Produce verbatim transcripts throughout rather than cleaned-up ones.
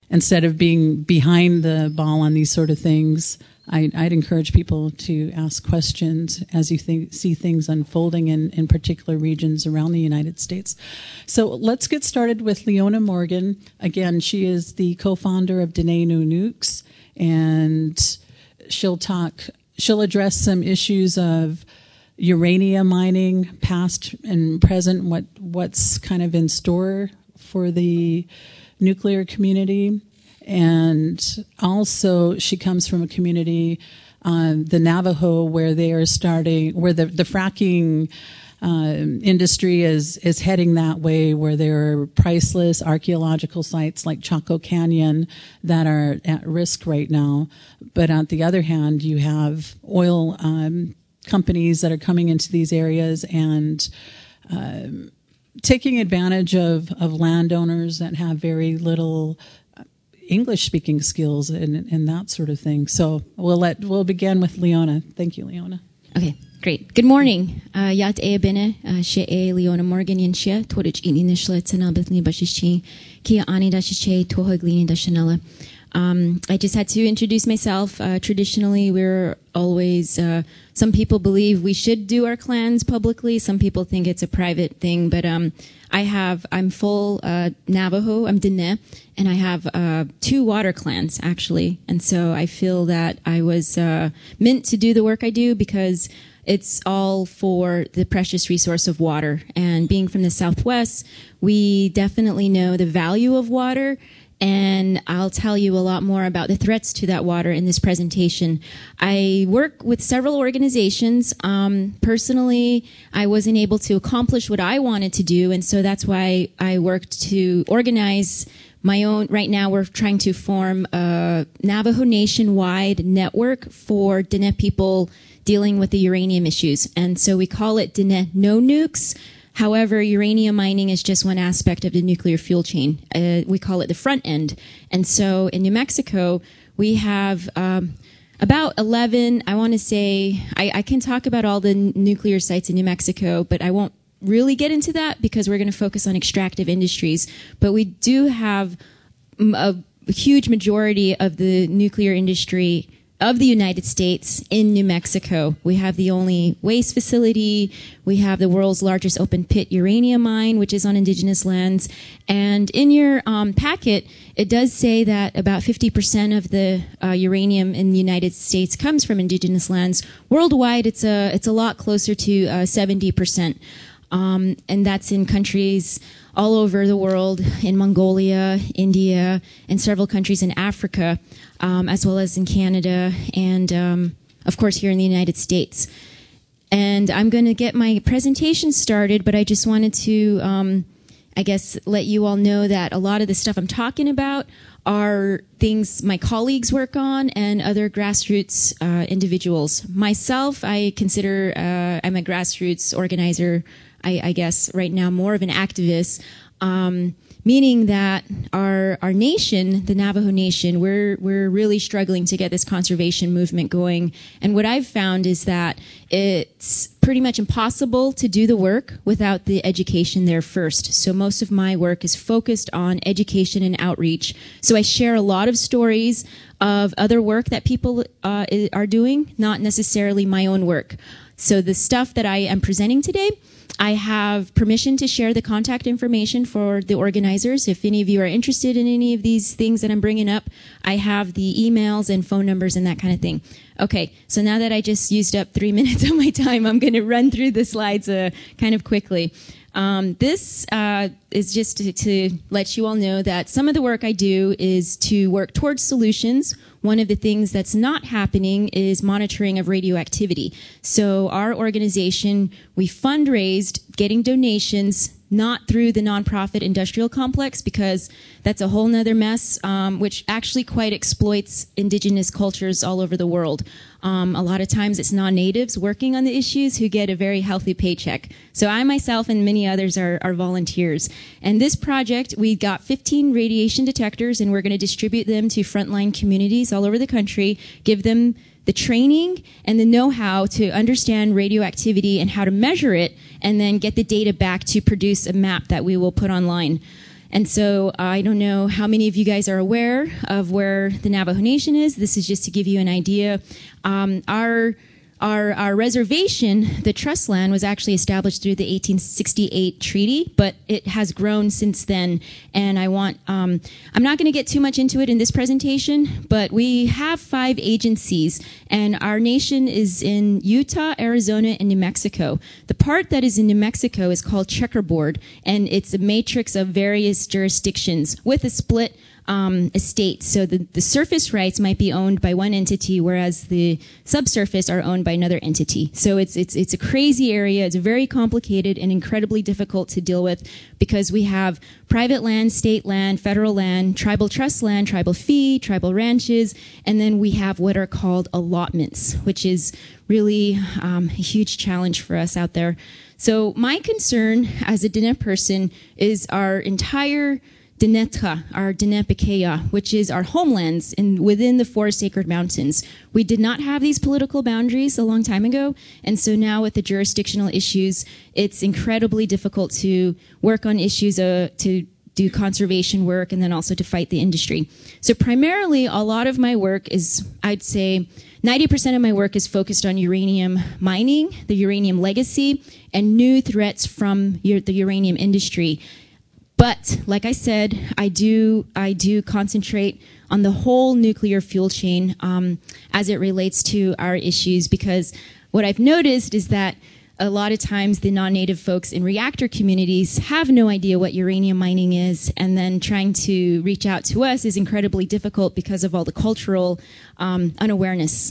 instead of being behind the ball on these sort of things, I, I'd encourage people to ask questions as you think, see things unfolding in, in particular regions around the United States. So let's get started with Leona Morgan. Again, she is the co-founder of Dene No Nukes, and she'll talk, she'll address some issues of uranium mining, past and present, what what's kind of in store for the nuclear community. And also, she comes from a community, uh, the Navajo, where they are starting, where the, the fracking uh, industry is, is heading that way, where there are priceless archaeological sites like Chaco Canyon that are at risk right now. But on the other hand, you have oil um, companies that are coming into these areas and um, taking advantage of, of landowners that have very little English-speaking skills and, and that sort of thing. So we'll let we'll begin with Leona. Thank you, Leona. Okay, great. Good morning. Yat e bene she e Leona Morgan yin she torich ini nishle tena bethni bashichi kia ani da she tohoglini da chanela. Um, I just had to introduce myself. Uh, traditionally, we're always, uh, some people believe we should do our clans publicly. Some people think it's a private thing, but, um, I have, I'm full, uh, Navajo, I'm Dene, and I have, uh, two water clans, actually. And so I feel that I was, uh, meant to do the work I do because it's all for the precious resource of water. And being from the Southwest, we definitely know the value of water. And I'll tell you a lot more about the threats to that water in this presentation. I work with several organizations. Um, personally, I wasn't able to accomplish what I wanted to do, and so that's why I worked to organize my own. Right now, we're trying to form a Navajo Nation-wide network for Dene people dealing with the uranium issues. And so we call it Dene No Nukes. However, uranium mining is just one aspect of the nuclear fuel chain. Uh, we call it the front end. And so in New Mexico, we have um, about eleven, I want to say, I, I can talk about all the n- nuclear sites in New Mexico, but I won't really get into that because we're going to focus on extractive industries. But we do have a, a huge majority of the nuclear industry of the United States in New Mexico. We have the only waste facility. We have the world's largest open pit uranium mine, which is on indigenous lands. And in your um, packet, it does say that about fifty percent of the uh, uranium in the United States comes from indigenous lands. Worldwide, it's a it's a lot closer to uh, seventy percent. Um, and that's in countries all over the world, in Mongolia, India, and several countries in Africa, um, as well as in Canada, and um, of course here in the United States. And I'm going to get my presentation started, but I just wanted to, um, I guess, let you all know that a lot of the stuff I'm talking about are things my colleagues work on and other grassroots uh, individuals. Myself, I consider uh, I'm a grassroots organizer. I, I guess right now more of an activist, um, meaning that our our nation, the Navajo Nation, we're we're really struggling to get this conservation movement going. And what I've found is that it's pretty much impossible to do the work without the education there first. So most of my work is focused on education and outreach. So I share a lot of stories of other work that people uh, are doing, not necessarily my own work. So the stuff that I am presenting today, I have permission to share the contact information for the organizers. If any of you are interested in any of these things that I'm bringing up, I have the emails and phone numbers and that kind of thing. Okay, so now that I just used up three minutes of my time, I'm going to run through the slides uh, kind of quickly. Um, this uh, is just to, to let you all know that some of the work I do is to work towards solutions. One of the things that's not happening is monitoring of radioactivity. So our organization, we fundraised getting donations, not through the nonprofit industrial complex, because that's a whole nother mess, um, which actually quite exploits indigenous cultures all over the world. Um, a lot of times it's non-natives working on the issues who get a very healthy paycheck. So I myself and many others are, are volunteers. And this project, we got fifteen radiation detectors, and we're going to distribute them to frontline communities all over the country, give them the training and the know-how to understand radioactivity and how to measure it, and then get the data back to produce a map that we will put online. And so uh, I don't know how many of you guys are aware of where the Navajo Nation is. This is just to give you an idea. Um, our Our, our reservation, the trust land, was actually established through the eighteen sixty-eight treaty, but it has grown since then. And I want, um, I'm not going to get too much into it in this presentation, but we have five agencies, and our nation is in Utah, Arizona, and New Mexico. The part that is in New Mexico is called checkerboard, and it's a matrix of various jurisdictions with a split Um, estates. So the, the surface rights might be owned by one entity, whereas the subsurface are owned by another entity. So it's it's it's a crazy area. It's very complicated and incredibly difficult to deal with because we have private land, state land, federal land, tribal trust land, tribal fee, tribal ranches, and then we have what are called allotments, which is really um, a huge challenge for us out there. So my concern as a Diné person is our entire Dinétah, our Diné Bikéyah, which is our homelands in, within the Forest Sacred Mountains. We did not have these political boundaries a long time ago, and so now with the jurisdictional issues, it's incredibly difficult to work on issues, uh, to do conservation work, and then also to fight the industry. So primarily, a lot of my work is, I'd say, ninety percent of my work is focused on uranium mining, the uranium legacy, and new threats from the uranium industry. But like I said, I do I do concentrate on the whole nuclear fuel chain um, as it relates to our issues, because what I've noticed is that a lot of times the non-native folks in reactor communities have no idea what uranium mining is, and then trying to reach out to us is incredibly difficult because of all the cultural um, unawareness.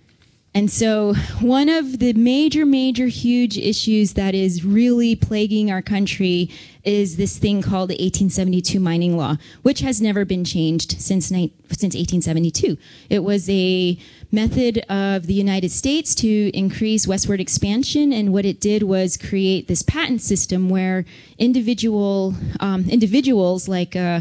And so one of the major, major, huge issues that is really plaguing our country is this thing called the eighteen seventy-two mining law, which has never been changed since since eighteen seventy-two. It was a method of the United States to increase westward expansion, and what it did was create this patent system where individual um, individuals, like uh,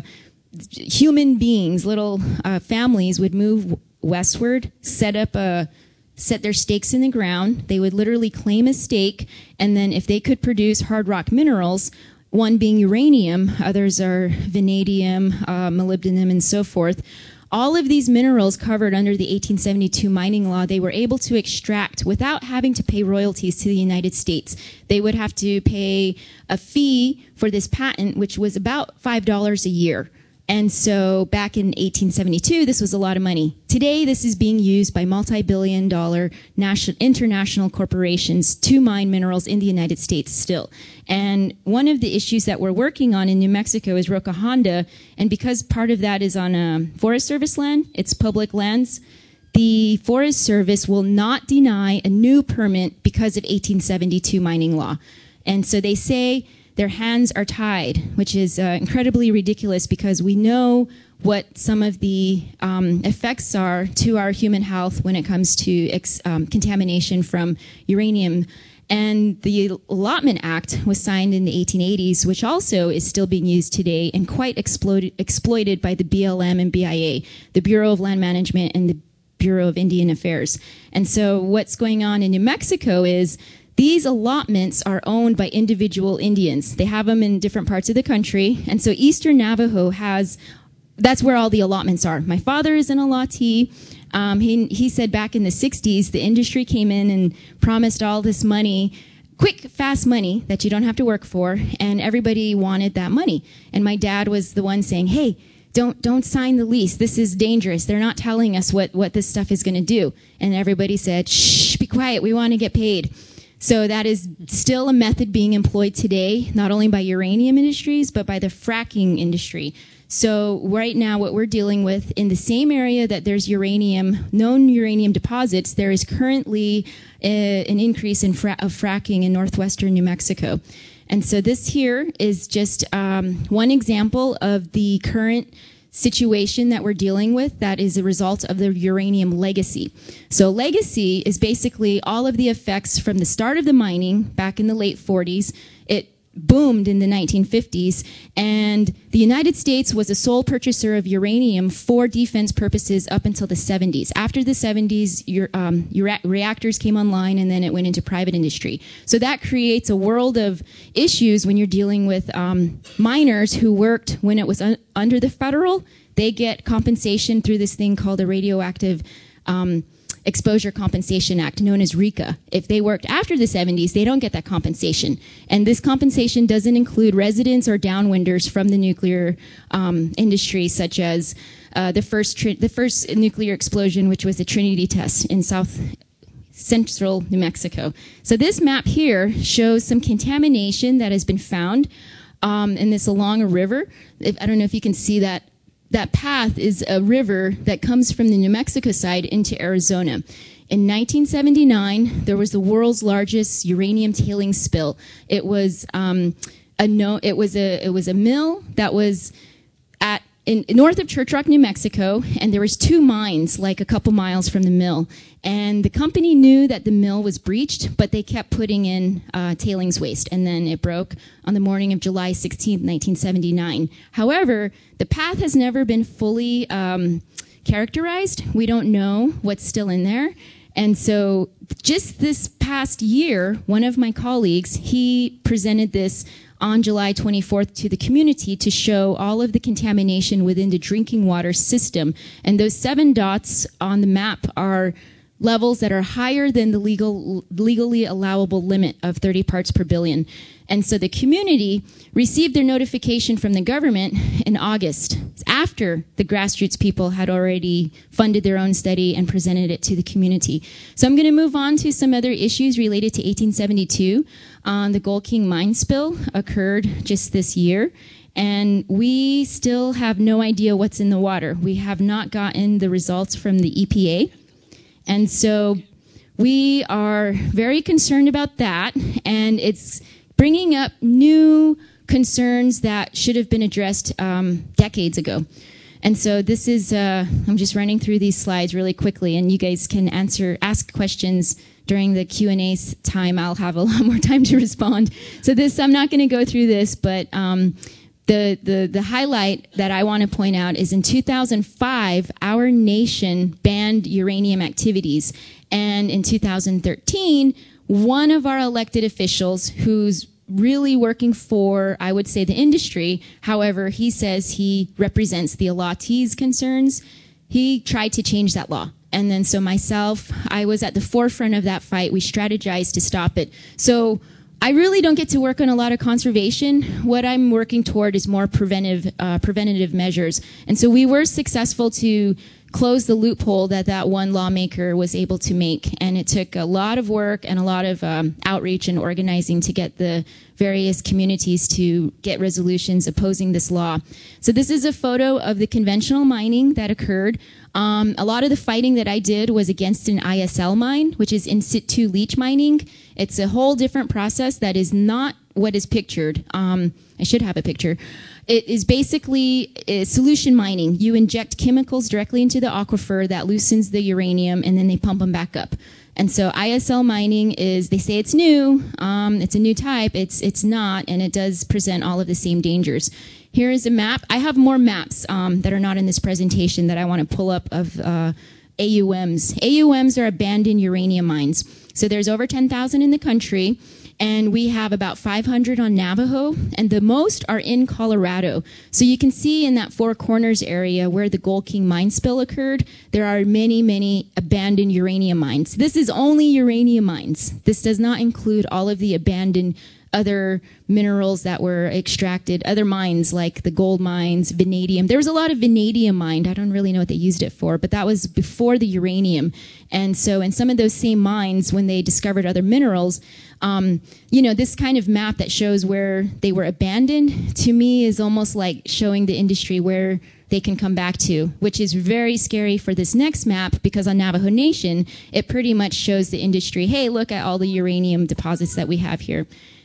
human beings, little uh, families, would move westward, set up a set their stakes in the ground. They would literally claim a stake, and then if they could produce hard rock minerals, one being uranium, others are vanadium, uh, molybdenum, and so forth. All of these minerals covered under the eighteen seventy-two mining law, they were able to extract without having to pay royalties to the United States. They would have to pay a fee for this patent, which was about five dollars a year. And so back in eighteen seventy-two, this was a lot of money. Today, this is being used by multi-billion dollar national, international corporations to mine minerals in the United States still. And one of the issues that we're working on in New Mexico is Roca Honda. And because part of that is on a Forest Service land, it's public lands, the Forest Service will not deny a new permit because of eighteen seventy-two mining law. And so they say their hands are tied, which is uh, incredibly ridiculous because we know what some of the um, effects are to our human health when it comes to ex, um, contamination from uranium. And the Allotment Act was signed in the eighteen eighties, which also is still being used today and quite exploited, exploited by the B L M and B I A, the Bureau of Land Management and the Bureau of Indian Affairs. And so what's going on in New Mexico is these allotments are owned by individual Indians. They have them in different parts of the country. And so Eastern Navajo has, that's where all the allotments are. My father is an allottee. Um, he, he said back in the sixties, the industry came in and promised all this money, quick, fast money that you don't have to work for, and everybody wanted that money. And my dad was the one saying, hey, don't don't sign the lease. This is dangerous. They're not telling us what, what this stuff is going to do. And everybody said, shh, be quiet. We want to get paid. So that is still a method being employed today, not only by uranium industries, but by the fracking industry. So right now what we're dealing with, in the same area that there's uranium, known uranium deposits, there is currently a, an increase in fra- of fracking in northwestern New Mexico. And so this here is just um, one example of the current situation that we're dealing with that is a result of the uranium legacy. So legacy is basically all of the effects from the start of the mining back in the late forties. It boomed in the nineteen fifties, and the United States was a sole purchaser of uranium for defense purposes up until the seventies. After the seventies, your, um, your reactors came online, and then it went into private industry. So that creates a world of issues when you're dealing with um, miners who worked when it was un- under the federal. They get compensation through this thing called a radioactive um, Exposure Compensation Act, known as RECA. If they worked after the seventies, they don't get that compensation. And this compensation doesn't include residents or downwinders from the nuclear um, industry, such as uh, the first tri- the first nuclear explosion, which was the Trinity test in South Central New Mexico. So this map here shows some contamination that has been found um, in this along a river. If, I don't know if you can see that. That path is a river that comes from the New Mexico side into Arizona. In nineteen seventy-nine, there was the world's largest uranium tailings spill. It was um, a no. It was a. It was a mill that was at in north of Church Rock, New Mexico, and there was two mines like a couple miles from the mill. And the company knew that the mill was breached, but they kept putting in uh, tailings waste, and then it broke on the morning of July sixteenth, nineteen seventy-nine. However, the path has never been fully um, characterized. We don't know what's still in there. And so just this past year, one of my colleagues, he presented this on July twenty-fourth to the community to show all of the contamination within the drinking water system. And those seven dots on the map are levels that are higher than the legal, legally allowable limit of thirty parts per billion. And so the community received their notification from the government in August, after the grassroots people had already funded their own study and presented it to the community. So I'm going to move on to some other issues related to eighteen seventy-two. Um, the Gold King mine spill occurred just this year, and we still have no idea what's in the water. We have not gotten the results from the E P A. And so we are very concerned about that, and it's bringing up new concerns that should have been addressed um, decades ago. And so this is, uh, I'm just running through these slides really quickly, and you guys can answer, ask questions during the Q and A time. I'll have a lot more time to respond. So this, I'm not going to go through this, but um, The, the, the highlight that I want to point out is in two thousand five, our nation banned uranium activities. And in two thousand thirteen, one of our elected officials, who's really working for, I would say, the industry, however, he says he represents the allottees' concerns, he tried to change that law. And then so myself, I was at the forefront of that fight. We strategized to stop it. So I really don't get to work on a lot of conservation. What I'm working toward is more preventive, uh, preventative measures. And so we were successful to close the loophole that that one lawmaker was able to make. And it took a lot of work and a lot of um, outreach and organizing to get the various communities to get resolutions opposing this law. So this is a photo of the conventional mining that occurred. Um, a lot of the fighting that I did was against an I S L mine, which is in situ leach mining. It's a whole different process that is not what is pictured. Um, I should have a picture. It is basically uh, solution mining. You inject chemicals directly into the aquifer that loosens the uranium, and then they pump them back up. And so I S L mining is, they say it's new, um, it's a new type, it's it's not, and it does present all of the same dangers. Here is a map. I have more maps um, that are not in this presentation that I want to pull up of uh, A U Ms. A U Ms are abandoned uranium mines. So there's over ten thousand in the country, and we have about five hundred on Navajo, and the most are in Colorado. So you can see in that Four Corners area where the Gold King mine spill occurred, there are many, many abandoned uranium mines. This is only uranium mines. This does not include all of the abandoned other minerals that were extracted, other mines like the gold mines, vanadium. There was a lot of vanadium mined. I don't really know what they used it for, but that was before the uranium. And so in some of those same mines, when they discovered other minerals, um, you know, this kind of map that shows where they were abandoned, to me, is almost like showing the industry where they can come back to, which is very scary for this next map, because on Navajo Nation, it pretty much shows the industry, hey, look at all the uranium deposits that we have here.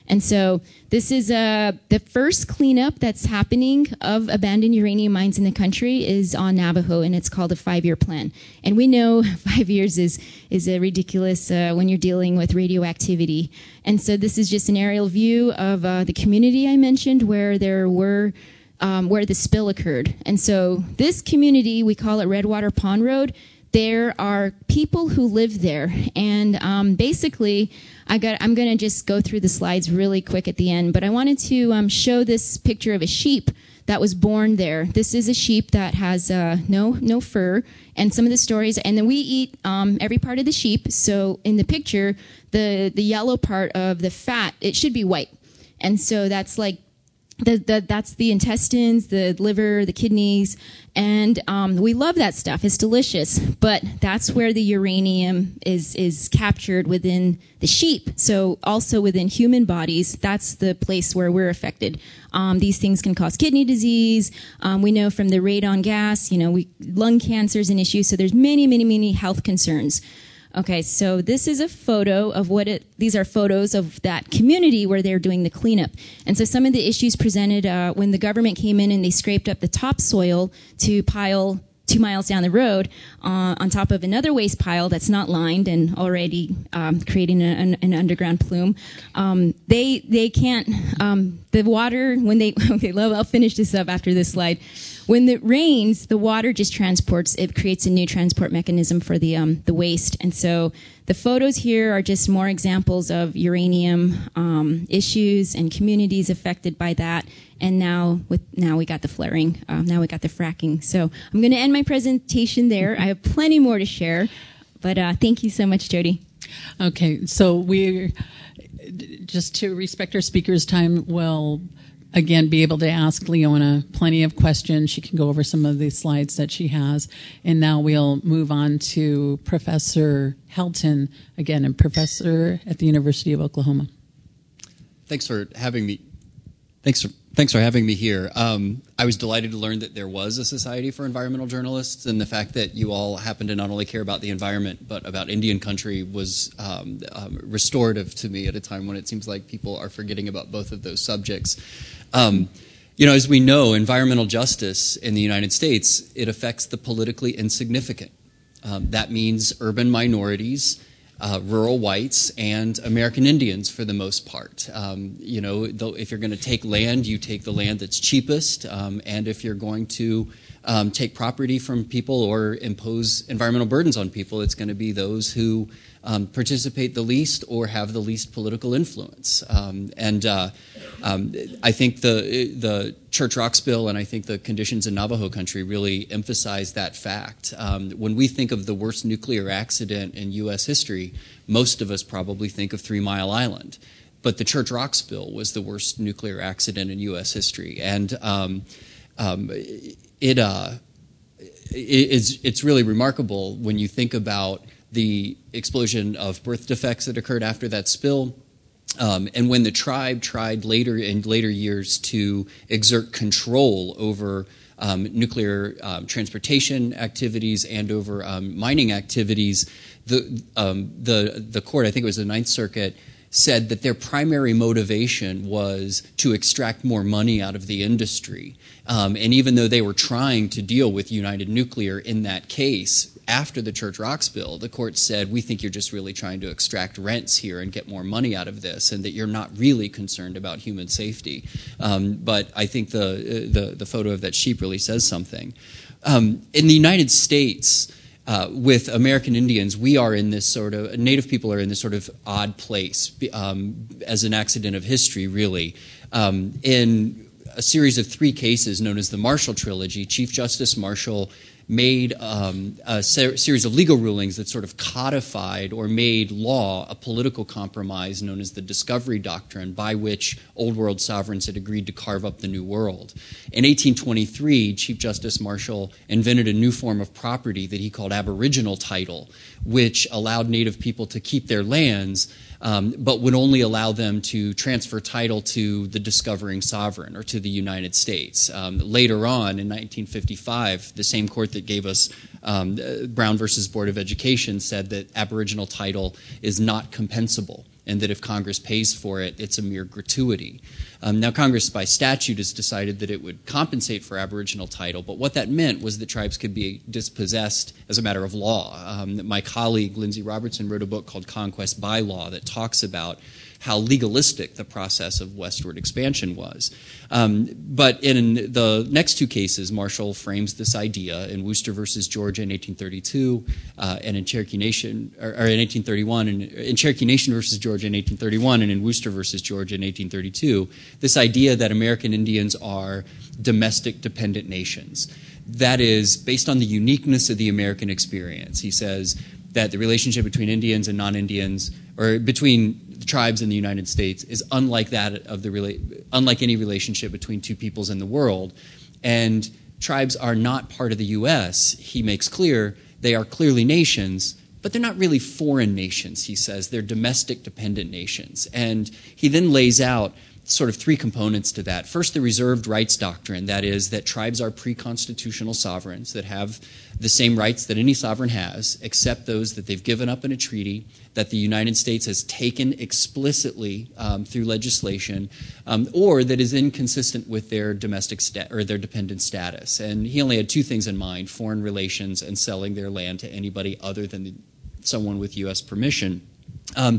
And so this is uh, the first cleanup that's happening of abandoned uranium mines in the country is on Navajo, and it's called a five-year plan. And we know five years is, is a ridiculous uh, when you're dealing with radioactivity. And so this is just an aerial view of uh, the community I mentioned where there were um, where the spill occurred. And so this community, we call it Redwater Pond Road. There are people who live there, and um, basically, I got, I'm going to just go through the slides really quick at the end, but I wanted to um, show this picture of a sheep that was born there. This is a sheep that has uh, no no fur, and some of the stories, and then we eat um, every part of the sheep, so in the picture, the, the yellow part of the fat, it should be white, and so that's like The, the, that's the intestines, the liver, the kidneys, and um, we love that stuff. It's delicious, but that's where the uranium is is captured within the sheep. So also within human bodies, that's the place where we're affected. Um, these things can cause kidney disease. Um, we know from the radon gas, you know, we, lung cancer is an issue. So there's many, many, many health concerns. Okay, so this is a photo of what it, these are photos of that community where they're doing the cleanup. And so some of the issues presented uh, when the government came in and they scraped up the topsoil to pile two miles down the road uh, on top of another waste pile that's not lined and already um, creating a, an, an underground plume. Um, they they can't, um, the water, when they, okay, I'll finish this up after this slide. When it rains, the water just transports, it creates a new transport mechanism for the um, the waste. And so the photos here are just more examples of uranium um, issues and communities affected by that. And now with now we got the flaring, uh, now we got the fracking. So I'm going to end my presentation there. I have plenty more to share, but uh, thank you so much, Jody. Okay, so we, just to respect our speaker's time, we'll again be able to ask Leona plenty of questions. She can go over some of the slides that she has. And now we'll move on to Professor Helton, again, a professor at the University of Oklahoma. Thanks for having me. Thanks for, thanks for having me here. Um, I was delighted to learn that there was a Society for Environmental Journalists, and the fact that you all happen to not only care about the environment but about Indian country was um, um, restorative to me at a time when it seems like people are forgetting about both of those subjects. Um, you know, as we know, environmental justice in the United States, it affects the politically insignificant. Um, that means urban minorities, Uh, rural whites, and American Indians for the most part. Um, you know, though, if you're going to take land, you take the land that's cheapest, um, and if you're going to um, take property from people or impose environmental burdens on people, it's going to be those who um, participate the least or have the least political influence. Um, and uh, um, I think the the Church Rock spill and I think the conditions in Navajo country really emphasize that fact. Um, when we think of the worst nuclear accident in U S history, most of us probably think of Three Mile Island. But the Church Rock spill was the worst nuclear accident in U S history. And um, um, it, uh, it it's, it's really remarkable when you think about the explosion of birth defects that occurred after that spill. Um, and when the tribe tried later in later years to exert control over um, nuclear um, transportation activities and over um, mining activities, the um, the the court, I think it was the Ninth Circuit, said that their primary motivation was to extract more money out of the industry. Um, and even though they were trying to deal with United Nuclear in that case, after the Church Rock spill, the court said, we think you're just really trying to extract rents here and get more money out of this, and that you're not really concerned about human safety. Um, but I think the, the, the photo of that sheep really says something. Um, in the United States, Uh, with American Indians, we are in this sort of, Native people are in this sort of odd place um, as an accident of history, really. Um, in a series of three cases known as the Marshall Trilogy, Chief Justice Marshall made um, a ser- series of legal rulings that sort of codified or made law a political compromise known as the Discovery Doctrine, by which Old World sovereigns had agreed to carve up the New World. In eighteen twenty-three, Chief Justice Marshall invented a new form of property that he called aboriginal title, which allowed Native people to keep their lands, Um, but would only allow them to transfer title to the discovering sovereign or to the United States. Um, later on, in nineteen fifty-five, the same court that gave us um, Brown versus Board of Education said that aboriginal title is not compensable. and that if Congress pays for it, it's a mere gratuity. Um, now, Congress, by statute, has decided that it would compensate for Aboriginal title, but what that meant was that tribes could be dispossessed as a matter of law. Um, my colleague, Lindsay Robertson, wrote a book called Conquest by Law that talks about how legalistic the process of westward expansion was. Um, but in the next two cases, Marshall frames this idea in Worcester versus Georgia in eighteen thirty-two, uh, and in Cherokee Nation, or, or in eighteen thirty-one, and in Cherokee Nation versus Georgia in eighteen thirty-one, and in Worcester versus Georgia in eighteen thirty-two, this idea that American Indians are domestic dependent nations. That is based on the uniqueness of the American experience. He says that the relationship between Indians and non-Indians, or between the tribes in the United States, is unlike that of the rela- unlike any relationship between two peoples in the world. And tribes are not part of the U S. He makes clear they are clearly nations, but they're not really foreign nations, he says. They're domestic dependent nations. And he then lays out sort of three components to that. First, the reserved rights doctrine, that is, that tribes are pre-constitutional sovereigns that have the same rights that any sovereign has, except those that they've given up in a treaty, that the United States has taken explicitly um, through legislation, um, or that is inconsistent with their domestic sta- or their dependent status. And he only had two things in mind: foreign relations and selling their land to anybody other than the, someone with U S permission. Um,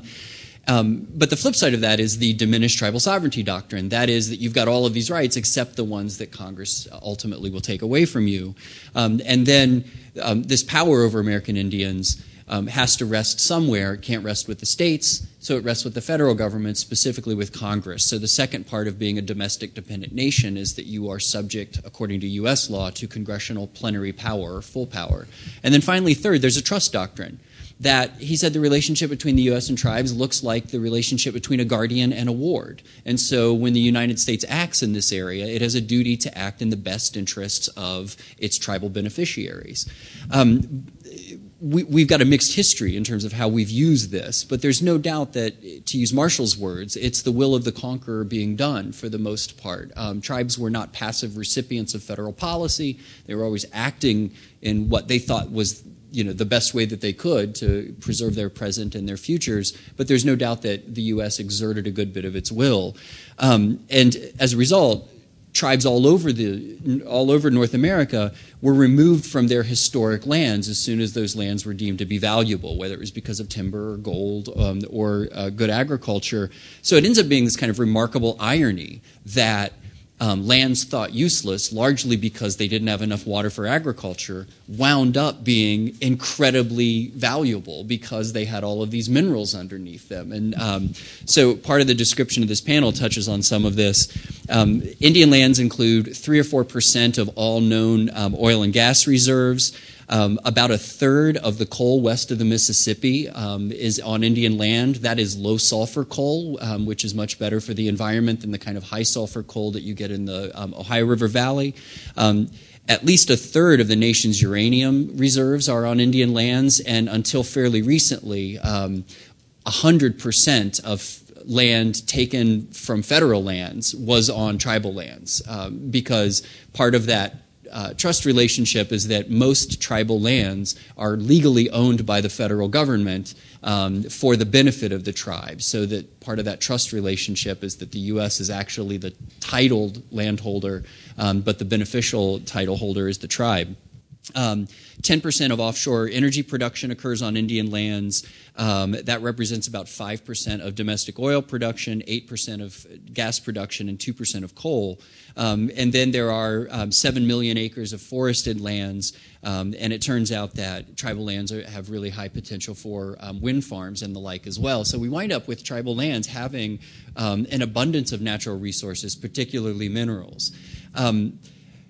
Um, but the flip side of that is the diminished tribal sovereignty doctrine. That is that you've got all of these rights except the ones that Congress ultimately will take away from you. Um, and then um, this power over American Indians um, has to rest somewhere. It can't rest with the states, so it rests with the federal government, specifically with Congress. So the second part of being a domestic dependent nation is that you are subject, according to U S law, to congressional plenary power or full power. And then finally, third, there's a trust doctrine. That he said the relationship between the U S and tribes looks like the relationship between a guardian and a ward. And so when the United States acts in this area, it has a duty to act in the best interests of its tribal beneficiaries. Um, we, we've got a mixed history in terms of how we've used this, but there's no doubt that, to use Marshall's words, it's the will of the conqueror being done for the most part. Um, tribes were not passive recipients of federal policy. They were always acting in what they thought was you know, the best way that they could to preserve their present and their futures, but there's no doubt that the U S exerted a good bit of its will. Um, and as a result, tribes all over the all over North America were removed from their historic lands as soon as those lands were deemed to be valuable, whether it was because of timber or gold um, or uh, good agriculture. So it ends up being this kind of remarkable irony that Um, lands thought useless, largely because they didn't have enough water for agriculture, wound up being incredibly valuable because they had all of these minerals underneath them. And um, so part of the description of this panel touches on some of this. Um, Indian lands include three or four percent of all known um, oil and gas reserves. Um, about a third of the coal west of the Mississippi um, is on Indian land. That is low sulfur coal, um, which is much better for the environment than the kind of high sulfur coal that you get in the um, Ohio River Valley. Um, at least a third of the nation's uranium reserves are on Indian lands, and until fairly recently, um, one hundred percent of land taken from federal lands was on tribal lands, um, because part of that Uh, trust relationship is that most tribal lands are legally owned by the federal government um, for the benefit of the tribe, so that part of that trust relationship is that the U S is actually the titled landholder, um, but the beneficial title holder is the tribe. Um, ten percent of offshore energy production occurs on Indian lands. Um, that represents about five percent of domestic oil production, eight percent of gas production, and two percent of coal. Um, and then there are um, seven million acres of forested lands, um, and it turns out that tribal lands are, have really high potential for um, wind farms and the like as well. So we wind up with tribal lands having um, an abundance of natural resources, particularly minerals. Um,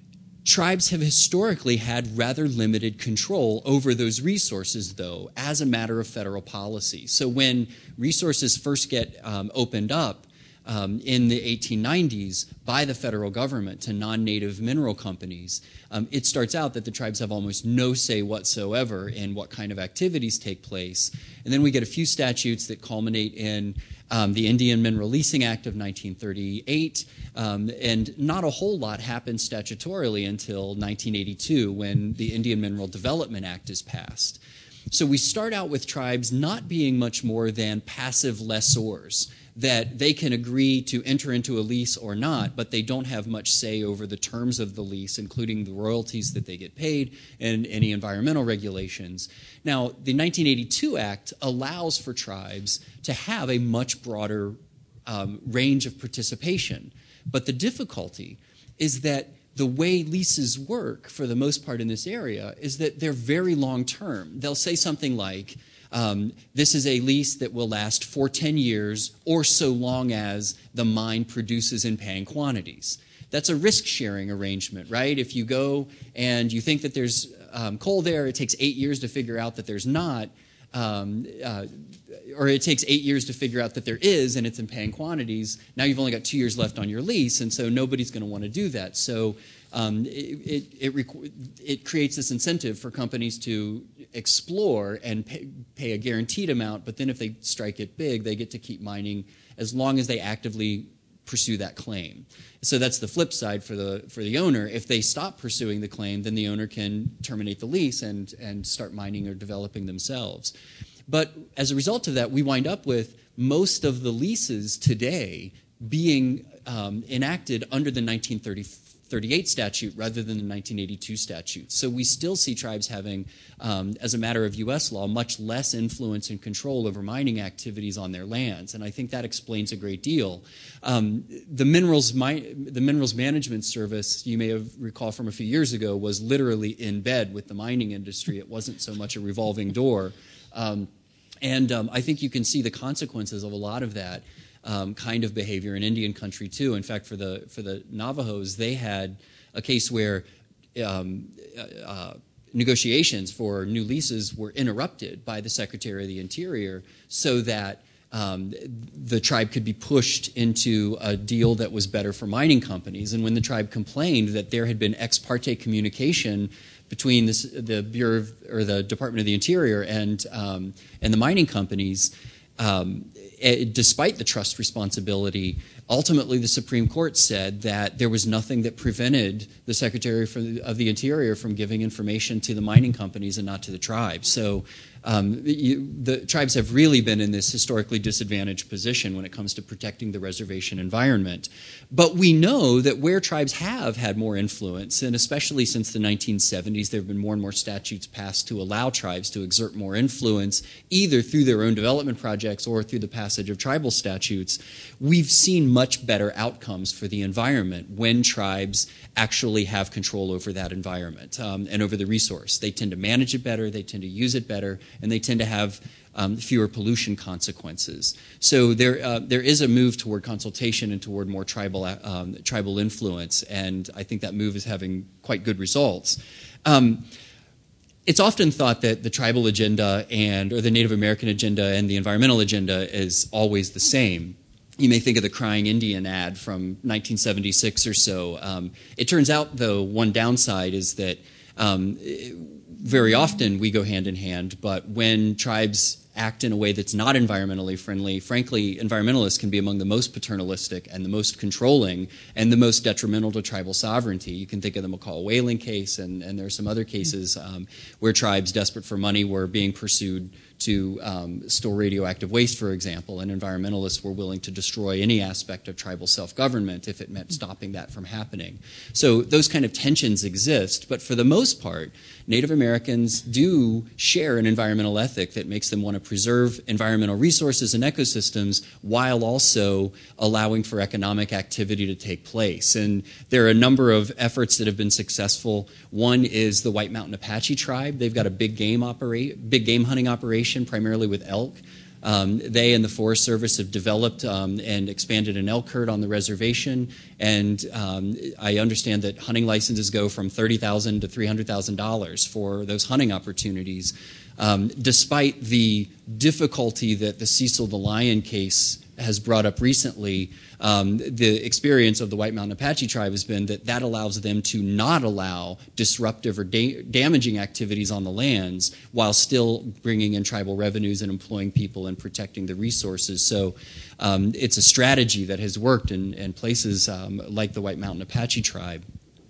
Tribes have historically had rather limited control over those resources, though, as a matter of federal policy. So when resources first get um, opened up um, in the eighteen nineties by the federal government to non-native mineral companies, um, it starts out that the tribes have almost no say whatsoever in what kind of activities take place. And then we get a few statutes that culminate in Um, the Indian Mineral Leasing Act of nineteen thirty-eight, um, and not a whole lot happens statutorily until nineteen eighty-two when the Indian Mineral Development Act is passed. So we start out with tribes not being much more than passive lessors, that they can agree to enter into a lease or not, but they don't have much say over the terms of the lease, including the royalties that they get paid and any environmental regulations. Now, the nineteen eighty-two Act allows for tribes to have a much broader um, range of participation. But the difficulty is that the way leases work, for the most part in this area, is that they're very long-term. They'll say something like, Um, this is a lease that will last for ten years or so long as the mine produces in paying quantities. That's a risk-sharing arrangement, right? If you go and you think that there's um, coal there, it takes eight years to figure out that there's not, um, uh, or it takes eight years to figure out that there is and it's in paying quantities. Now you've only got two years left on your lease, and so nobody's going to want to do that. So um, it, it, it, it creates this incentive for companies to explore and pay, pay a guaranteed amount, but then if they strike it big, they get to keep mining as long as they actively pursue that claim. So that's the flip side for the for the owner. If they stop pursuing the claim, then the owner can terminate the lease and, and start mining or developing themselves. But as a result of that, we wind up with most of the leases today being um, enacted under the nineteen thirty-eight statute rather than the nineteen eighty-two statute. So we still see tribes having, um, as a matter of U S law, much less influence and control over mining activities on their lands, and I think that explains a great deal. Um, the minerals mi- the Minerals Management Service, you may have recall from a few years ago, was literally in bed with the mining industry. It wasn't so much a revolving door. Um, and um, I think you can see the consequences of a lot of that Um, kind of behavior in Indian country too. In fact, for the for the Navajos, they had a case where um, uh, negotiations for new leases were interrupted by the Secretary of the Interior so that um, the tribe could be pushed into a deal that was better for mining companies. And when the tribe complained that there had been ex parte communication between this, the Bureau of, or the Department of the Interior and um, and the mining companies, um, it, despite the trust responsibility, ultimately the Supreme Court said that there was nothing that prevented the Secretary of the Interior from giving information to the mining companies and not to the tribes. So um, you, the tribes have really been in this historically disadvantaged position when it comes to protecting the reservation environment. But we know that where tribes have had more influence, and especially since the nineteen seventies, there have been more and more statutes passed to allow tribes to exert more influence, either through their own development projects or through the passage of tribal statutes. We've seen much better outcomes for the environment when tribes actually have control over that environment um, and over the resource. They tend to manage it better, they tend to use it better, and they tend to have um, fewer pollution consequences. So there, uh, there is a move toward consultation and toward more tribal, um, tribal influence, and I think that move is having quite good results. Um, It's often thought that the tribal agenda and or the Native American agenda and the environmental agenda is always the same. You may think of the Crying Indian ad from nineteen seventy-six or so. Um, it turns out, though, one downside is that um, very often we go hand in hand, but when tribes act in a way that's not environmentally friendly, frankly, environmentalists can be among the most paternalistic and the most controlling and the most detrimental to tribal sovereignty. You can think of the McCall whaling case, and, and there are some other cases um, where tribes desperate for money were being pursued to um, store radioactive waste, for example, and environmentalists were willing to destroy any aspect of tribal self-government if it meant stopping that from happening. So those kind of tensions exist, but for the most part, Native Americans do share an environmental ethic that makes them want to preserve environmental resources and ecosystems while also allowing for economic activity to take place. And there are a number of efforts that have been successful. One is the White Mountain Apache tribe. They've got a big game opera- big game hunting operation, primarily with elk. Um, they and the Forest Service have developed um, and expanded an elk herd on the reservation, and um, I understand that hunting licenses go from thirty thousand dollars to three hundred thousand dollars for those hunting opportunities, um, despite the difficulty that the Cecil the Lion case has brought up recently. Um, the experience of the White Mountain Apache tribe has been that that allows them to not allow disruptive or da- damaging activities on the lands while still bringing in tribal revenues and employing people and protecting the resources. So um, it's a strategy that has worked in, in places um, like the White Mountain Apache tribe.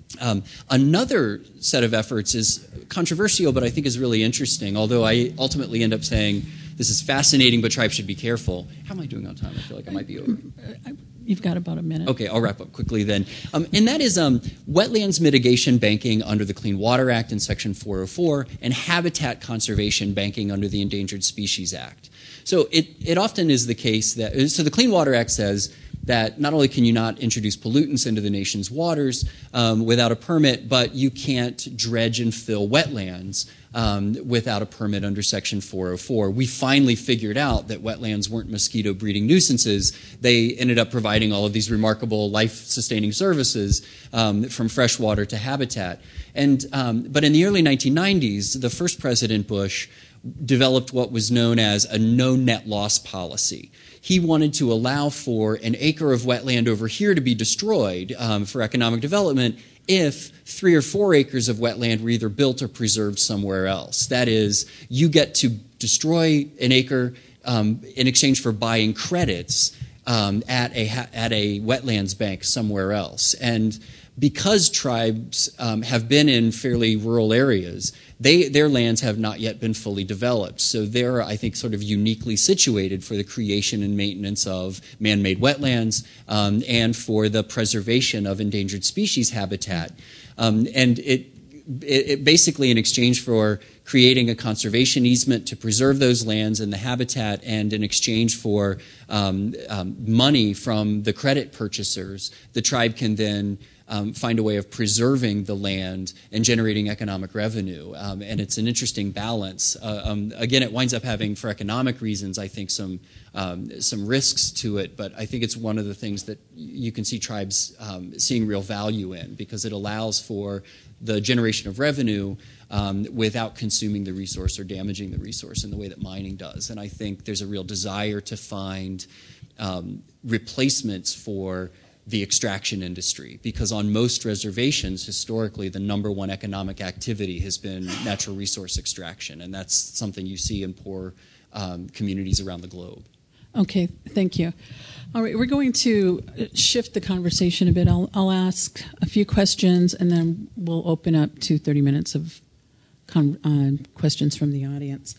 Um, another set of efforts is controversial, but I think is really interesting, although I ultimately end up saying, this is fascinating, but tribes should be careful. How am I doing on time? I feel like I might be over. You've got about a minute. Okay, I'll wrap up quickly then. Um, and that is um, wetlands mitigation banking under the Clean Water Act in Section four oh four and habitat conservation banking under the Endangered Species Act. So it, it often is the case that, so the Clean Water Act says that not only can you not introduce pollutants into the nation's waters um, without a permit, but you can't dredge and fill wetlands um, without a permit under Section four oh four. We finally figured out that wetlands weren't mosquito breeding nuisances. They ended up providing all of these remarkable life-sustaining services um, from freshwater to habitat. And um, but in the early nineteen nineties, the first President Bush developed what was known as a no net loss policy. He wanted to allow for an acre of wetland over here to be destroyed um, for economic development if three or four acres of wetland were either built or preserved somewhere else. That is, you get to destroy an acre um, in exchange for buying credits um, at a at a wetlands bank somewhere else. And because tribes um, have been in fairly rural areas, they, their lands have not yet been fully developed. So they're, I think, sort of uniquely situated for the creation and maintenance of man-made wetlands um, and for the preservation of endangered species habitat. Um, and it, it, it basically, in exchange for creating a conservation easement to preserve those lands and the habitat, and in exchange for um, um, money from the credit purchasers, the tribe can then Um, find a way of preserving the land and generating economic revenue. Um, and it's an interesting balance. Uh, um, again, it winds up having, for economic reasons, I think some um, some risks to it, but I think it's one of the things that you can see tribes um, seeing real value in, because it allows for the generation of revenue um, without consuming the resource or damaging the resource in the way that mining does. And I think there's a real desire to find um, replacements for the extraction industry, because on most reservations, historically, the number one economic activity has been natural resource extraction, and that's something you see in poor um, communities around the globe. Okay, thank you. All right, we're going to shift the conversation a bit. I'll, I'll ask a few questions, and then we'll open up to thirty minutes of con- uh, questions from the audience.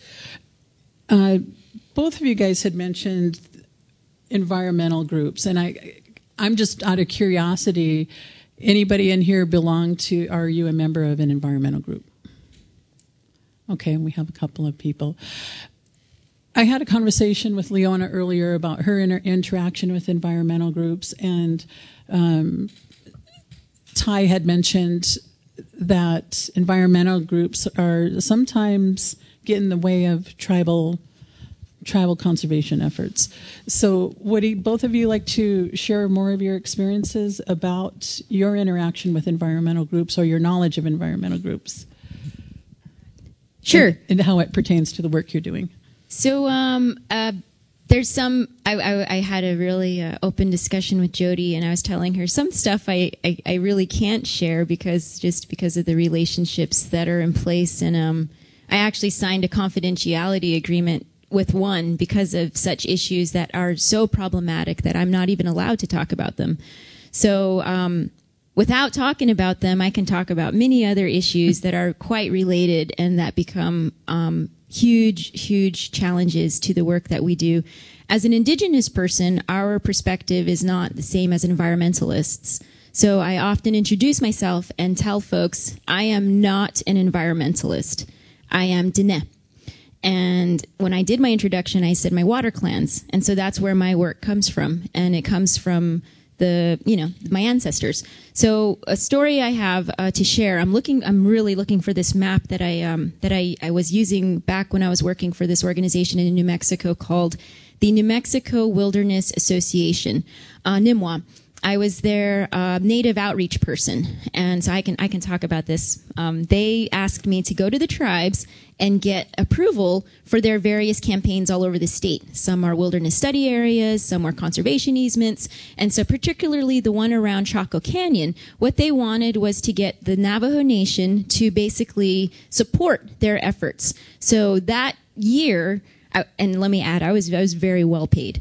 Uh, both of you guys had mentioned environmental groups, and I... I'm just out of curiosity, anybody in here belong to, are you a member of an environmental group? Okay, we have a couple of people. I had a conversation with Leona earlier about her inter- interaction with environmental groups, and um, Ty had mentioned that environmental groups are sometimes get in the way of tribal tribal conservation efforts. So would he, both of you like to share more of your experiences about your interaction with environmental groups or your knowledge of environmental groups? Sure. And, and how it pertains to the work you're doing. So um, uh, there's some, I, I, I had a really uh, open discussion with Jody, and I was telling her some stuff I, I, I really can't share because just because of the relationships that are in place. And um, I actually signed a confidentiality agreement with one because of such issues that are so problematic that I'm not even allowed to talk about them. So um, without talking about them, I can talk about many other issues that are quite related and that become um, huge, huge challenges to the work that we do. As an Indigenous person, our perspective is not the same as environmentalists. So I often introduce myself and tell folks, I am not an environmentalist. I am Diné. And when I did my introduction, I said my water clans. And so that's where my work comes from. And it comes from the, you know, my ancestors. So a story I have uh, to share, I'm looking, I'm really looking for this map that I, um, that I, I was using back when I was working for this organization in New Mexico called the New Mexico Wilderness Association, uh, N M W A. I was their uh, native outreach person, and so I can I can talk about this. Um, they asked me to go to the tribes and get approval for their various campaigns all over the state. Some are wilderness study areas, some are conservation easements, and so particularly the one around Chaco Canyon, what they wanted was to get the Navajo Nation to basically support their efforts. So that year, and let me add, I was I was very well paid.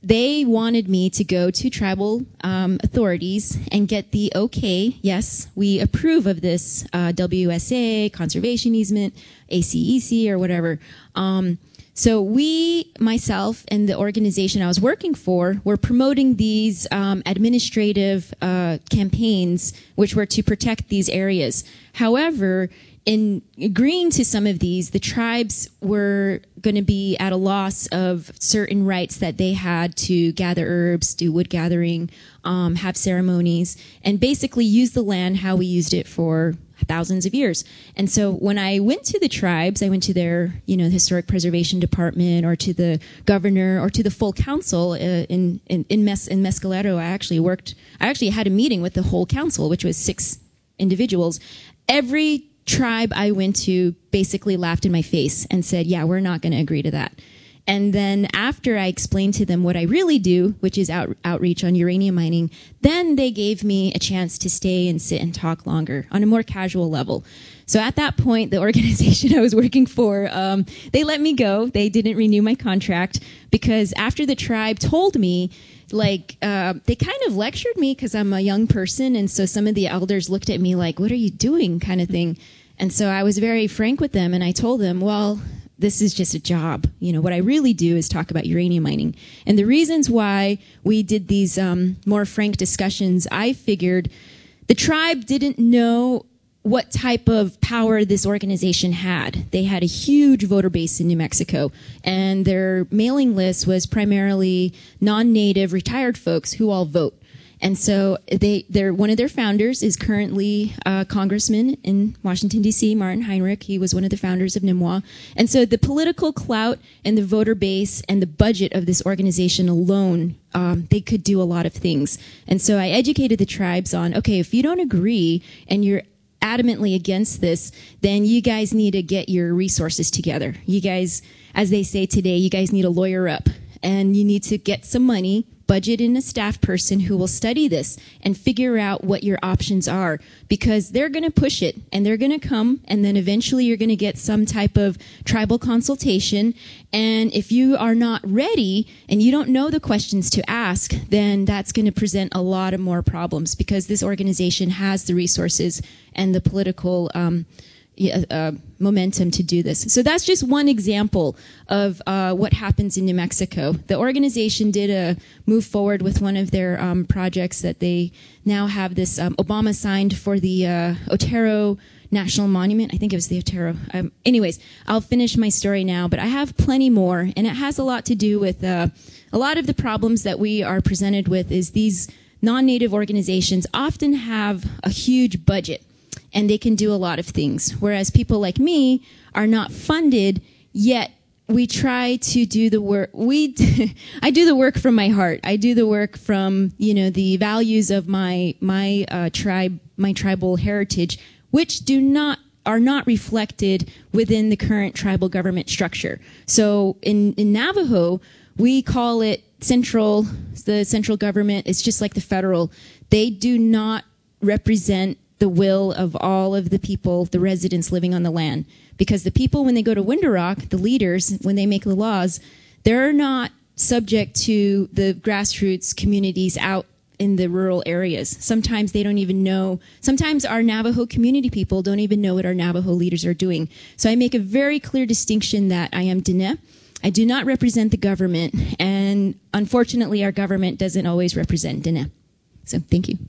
they wanted me to go to tribal um, authorities and get the okay, yes, we approve of this uh, W S A, conservation easement, A C E C, or whatever. Um, so we, myself, and the organization I was working for were promoting these um, administrative uh, campaigns, which were to protect these areas. However, in agreeing to some of these, the tribes were going to be at a loss of certain rights that they had to gather herbs, do wood gathering, um, have ceremonies, and basically use the land how we used it for thousands of years. And so when I went to the tribes, I went to their, you know, historic preservation department, or to the governor, or to the full council uh, in in in, Mes- in Mescalero. I actually worked. I actually had a meeting with the whole council, which was six individuals. Every tribe I went to basically laughed in my face and said, yeah, we're not going to agree to that. And then after I explained to them what I really do, which is out, outreach on uranium mining, then they gave me a chance to stay and sit and talk longer on a more casual level. So at that point, the organization I was working for, um, they let me go. They didn't renew my contract because after the tribe told me, like, uh, they kind of lectured me because I'm a young person. And so some of the elders looked at me like, what are you doing, kind of thing. And so I was very frank with them. And I told them, well, this is just a job. You know, what I really do is talk about uranium mining. And the reasons why we did these um, more frank discussions, I figured the tribe didn't know what type of power this organization had. They had a huge voter base in New Mexico, and their mailing list was primarily non-native retired folks who all vote. And so they, they're, one of their founders is currently a congressman in Washington, D C, Martin Heinrich. He was one of the founders of N M W A. And so the political clout and the voter base and the budget of this organization alone, um, they could do a lot of things. And so I educated the tribes on, okay, if you don't agree and you're adamantly against this, then you guys need to get your resources together. You guys, as they say today, you guys need a lawyer up, and you need to get some money, budget in a staff person who will study this and figure out what your options are, because they're going to push it and they're going to come, and then eventually you're going to get some type of tribal consultation. And if you are not ready and you don't know the questions to ask, then that's going to present a lot of more problems, because this organization has the resources and the political um, uh, momentum to do this. So that's just one example of uh, what happens in New Mexico. The organization did a move forward with one of their um, projects that they now have this um, Obama signed for the uh, Otero National Monument. I think it was the Otero. Um, anyways, I'll finish my story now, but I have plenty more, and it has a lot to do with uh, a lot of the problems that we are presented with. Is these non-native organizations often have a huge budget, and they can do a lot of things, whereas people like me are not funded, yet we try to do the work. We, I do the work from my heart. I do the work from, you know, the values of my my uh, tribe, my tribal heritage, which do not are not reflected within the current tribal government structure. So in, in Navajo, we call it central. The central government is just like the federal. They do not represent the will of all of the people, the residents living on the land. Because the people, when they go to Window Rock, the leaders, when they make the laws, they're not subject to the grassroots communities out in the rural areas. Sometimes they don't even know. Sometimes our Navajo community people don't even know what our Navajo leaders are doing. So I make a very clear distinction that I am Diné. I do not represent the government, and unfortunately our government doesn't always represent Diné. So thank you.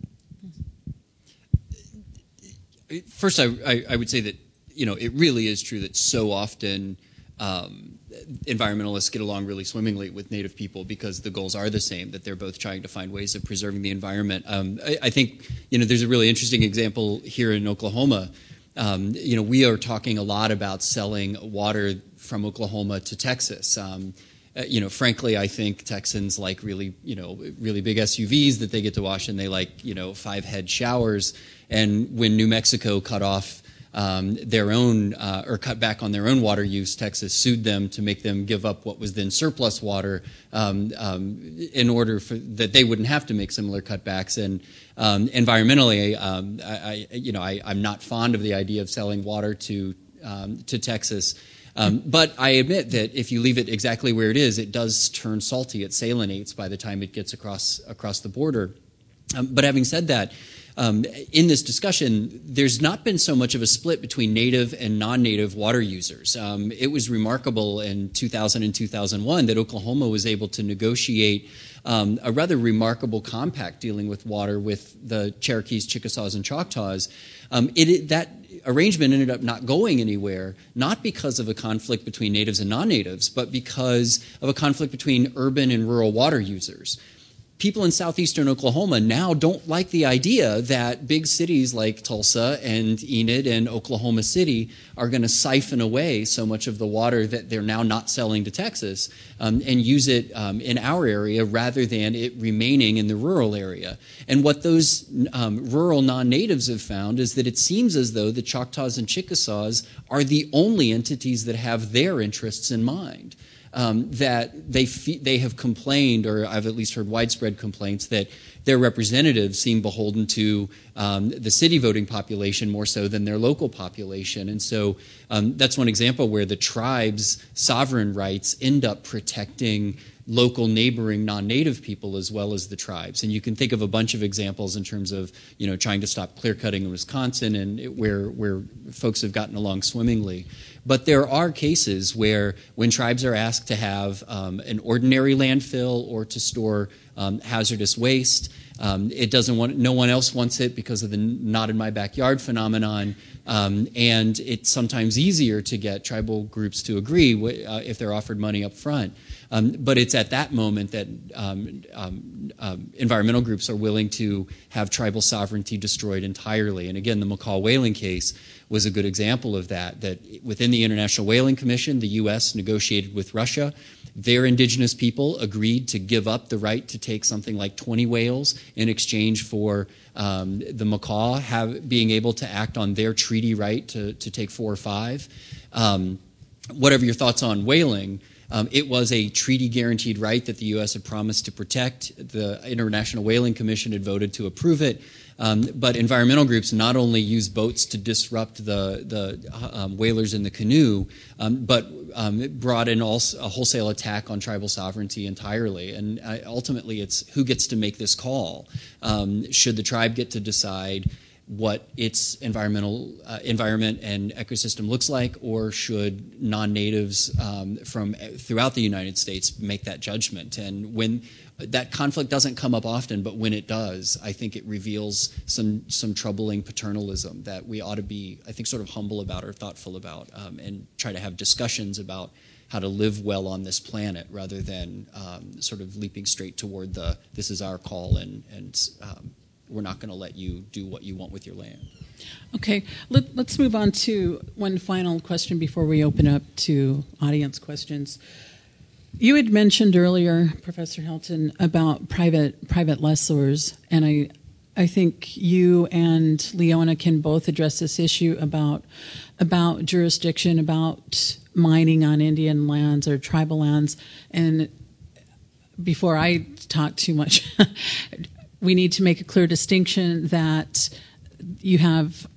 First, I, I, I would say that, you know, it really is true that so often um, environmentalists get along really swimmingly with Native people because the goals are the same, that they're both trying to find ways of preserving the environment. Um, I, I think, you know, there's a really interesting example here in Oklahoma. Um, you know, we are talking a lot about selling water from Oklahoma to Texas. Um, uh, you know, frankly, I think Texans like really, you know, really big S U Vs that they get to wash, and they like, you know, five-head showers. And when New Mexico cut off um, their own, uh, or cut back on their own water use, Texas sued them to make them give up what was then surplus water um, um, in order for, that they wouldn't have to make similar cutbacks. And um, environmentally, um, I, I, you know, I, I'm not fond of the idea of selling water to um, to Texas. Um, but I admit that if you leave it exactly where it is, it does turn salty. It salinates by the time it gets across across the border. Um, but having said that, um, in this discussion, there's not been so much of a split between native and non-native water users. Um, it was remarkable in two thousand and two thousand one that Oklahoma was able to negotiate um, a rather remarkable compact dealing with water with the Cherokees, Chickasaws, and Choctaws. Um, it, it, that arrangement ended up not going anywhere, not because of a conflict between natives and non-natives, but because of a conflict between urban and rural water users. People in southeastern Oklahoma now don't like the idea that big cities like Tulsa and Enid and Oklahoma City are going to siphon away so much of the water that they're now not selling to Texas um, and use it um, in our area rather than it remaining in the rural area. And what those um, rural non-natives have found is that it seems as though the Choctaws and Chickasaws are the only entities that have their interests in mind. Um, that they fe- they have complained, or I've at least heard widespread complaints, that their representatives seem beholden to um, the city voting population more so than their local population. And so um, that's one example where the tribe's sovereign rights end up protecting local neighboring non-native people as well as the tribes. And you can think of a bunch of examples in terms of, you know, trying to stop clear cutting in Wisconsin and it, where where folks have gotten along swimmingly. But there are cases where when tribes are asked to have um, an ordinary landfill or to store um, hazardous waste, um, it doesn't want, no one else wants it because of the not in my backyard phenomenon. Um, and it's sometimes easier to get tribal groups to agree w- uh, if they're offered money up front. Um, but it's at that moment that um, um, um, environmental groups are willing to have tribal sovereignty destroyed entirely. And again, the McCall whaling case was a good example of that, that within the International Whaling Commission, the U S negotiated with Russia. Their indigenous people agreed to give up the right to take something like twenty whales in exchange for um, the Macaw have, being able to act on their treaty right to, to take four or five. Um, whatever your thoughts on whaling, Um, it was a treaty-guaranteed right that the U S had promised to protect. The International Whaling Commission had voted to approve it. Um, but environmental groups not only use boats to disrupt the, the um, whalers in the canoe, um, but um, it brought in also a wholesale attack on tribal sovereignty entirely. And uh, ultimately, it's who gets to make this call. Um, should the tribe get to decide what its environmental uh, environment and ecosystem looks like, or should non-natives um, from throughout the United States make that judgment? And when that conflict doesn't come up often, but when it does, I think it reveals some some troubling paternalism that we ought to be, I think, sort of humble about or thoughtful about, um, and try to have discussions about how to live well on this planet rather than um, sort of leaping straight toward the this is our call and and um, we're not going to let you do what you want with your land. Okay, Let, let's move on to one final question before we open up to audience questions. You had mentioned earlier, Professor Helton, about private private lessors, and I I think you and Leona can both address this issue about about jurisdiction, about mining on Indian lands or tribal lands. And before I talk too much, we need to make a clear distinction that you have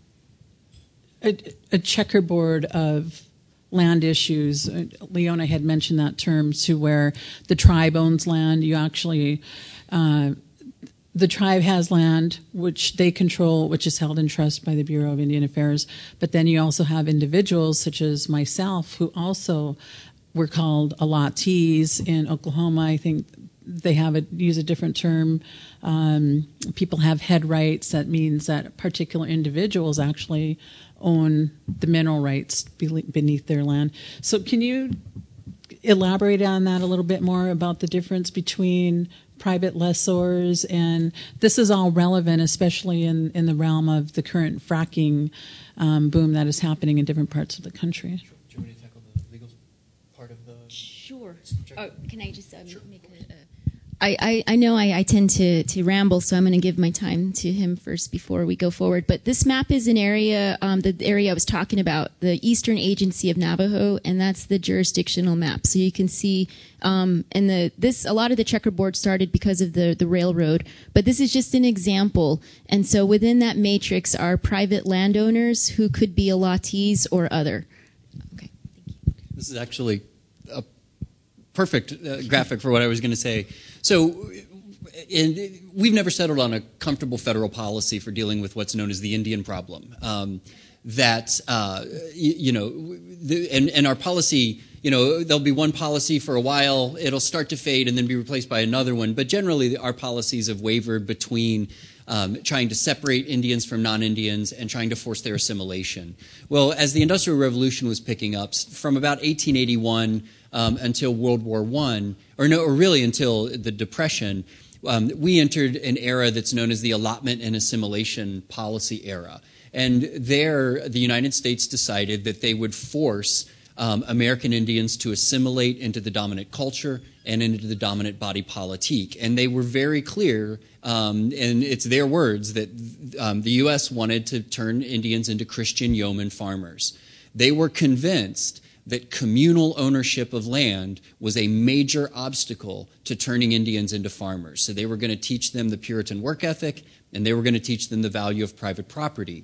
a, a checkerboard of land issues. Leona had mentioned that term, to where the tribe owns land. You actually, uh, the tribe has land which they control, which is held in trust by the Bureau of Indian Affairs. But then you also have individuals such as myself who also were called allottees in Oklahoma. I think they have a, use a different term. Um, people have head rights. That means that particular individuals actually own the mineral rights beneath their land. So can you elaborate on that a little bit more about the difference between private lessors? And this is all relevant, especially in, in the realm of the current fracking um, boom that is happening in different parts of the country. Sure. Do you want me to tackle the legal part of the... Sure. Oh, can I just um, sure. make a... a I, I, I know I, I tend to, to ramble, so I'm going to give my time to him first before we go forward. But this map is an area, um, the area I was talking about, the Eastern Agency of Navajo, and that's the jurisdictional map. So you can see, um, and the this a lot of the checkerboard started because of the the railroad, but this is just an example. And so within that matrix are private landowners who could be allottees or other. Okay. Thank you. This is actually a perfect uh, graphic for what I was going to say. So, and we've never settled on a comfortable federal policy for dealing with what's known as the Indian problem. Um, that, uh, you, you know, the, and, and our policy, you know, there'll be one policy for a while, it'll start to fade and then be replaced by another one. But generally, our policies have wavered between um, trying to separate Indians from non-Indians and trying to force their assimilation. Well, as the Industrial Revolution was picking up, from about eighteen eighty-one um, until World War One, or no, or really until the Depression, um, we entered an era that's known as the allotment and assimilation policy era. And there, the United States decided that they would force um, American Indians to assimilate into the dominant culture and into the dominant body politique. And they were very clear, um, and it's their words, that um, the U S wanted to turn Indians into Christian yeoman farmers. They were convinced that communal ownership of land was a major obstacle to turning Indians into farmers. So they were going to teach them the Puritan work ethic, and they were going to teach them the value of private property.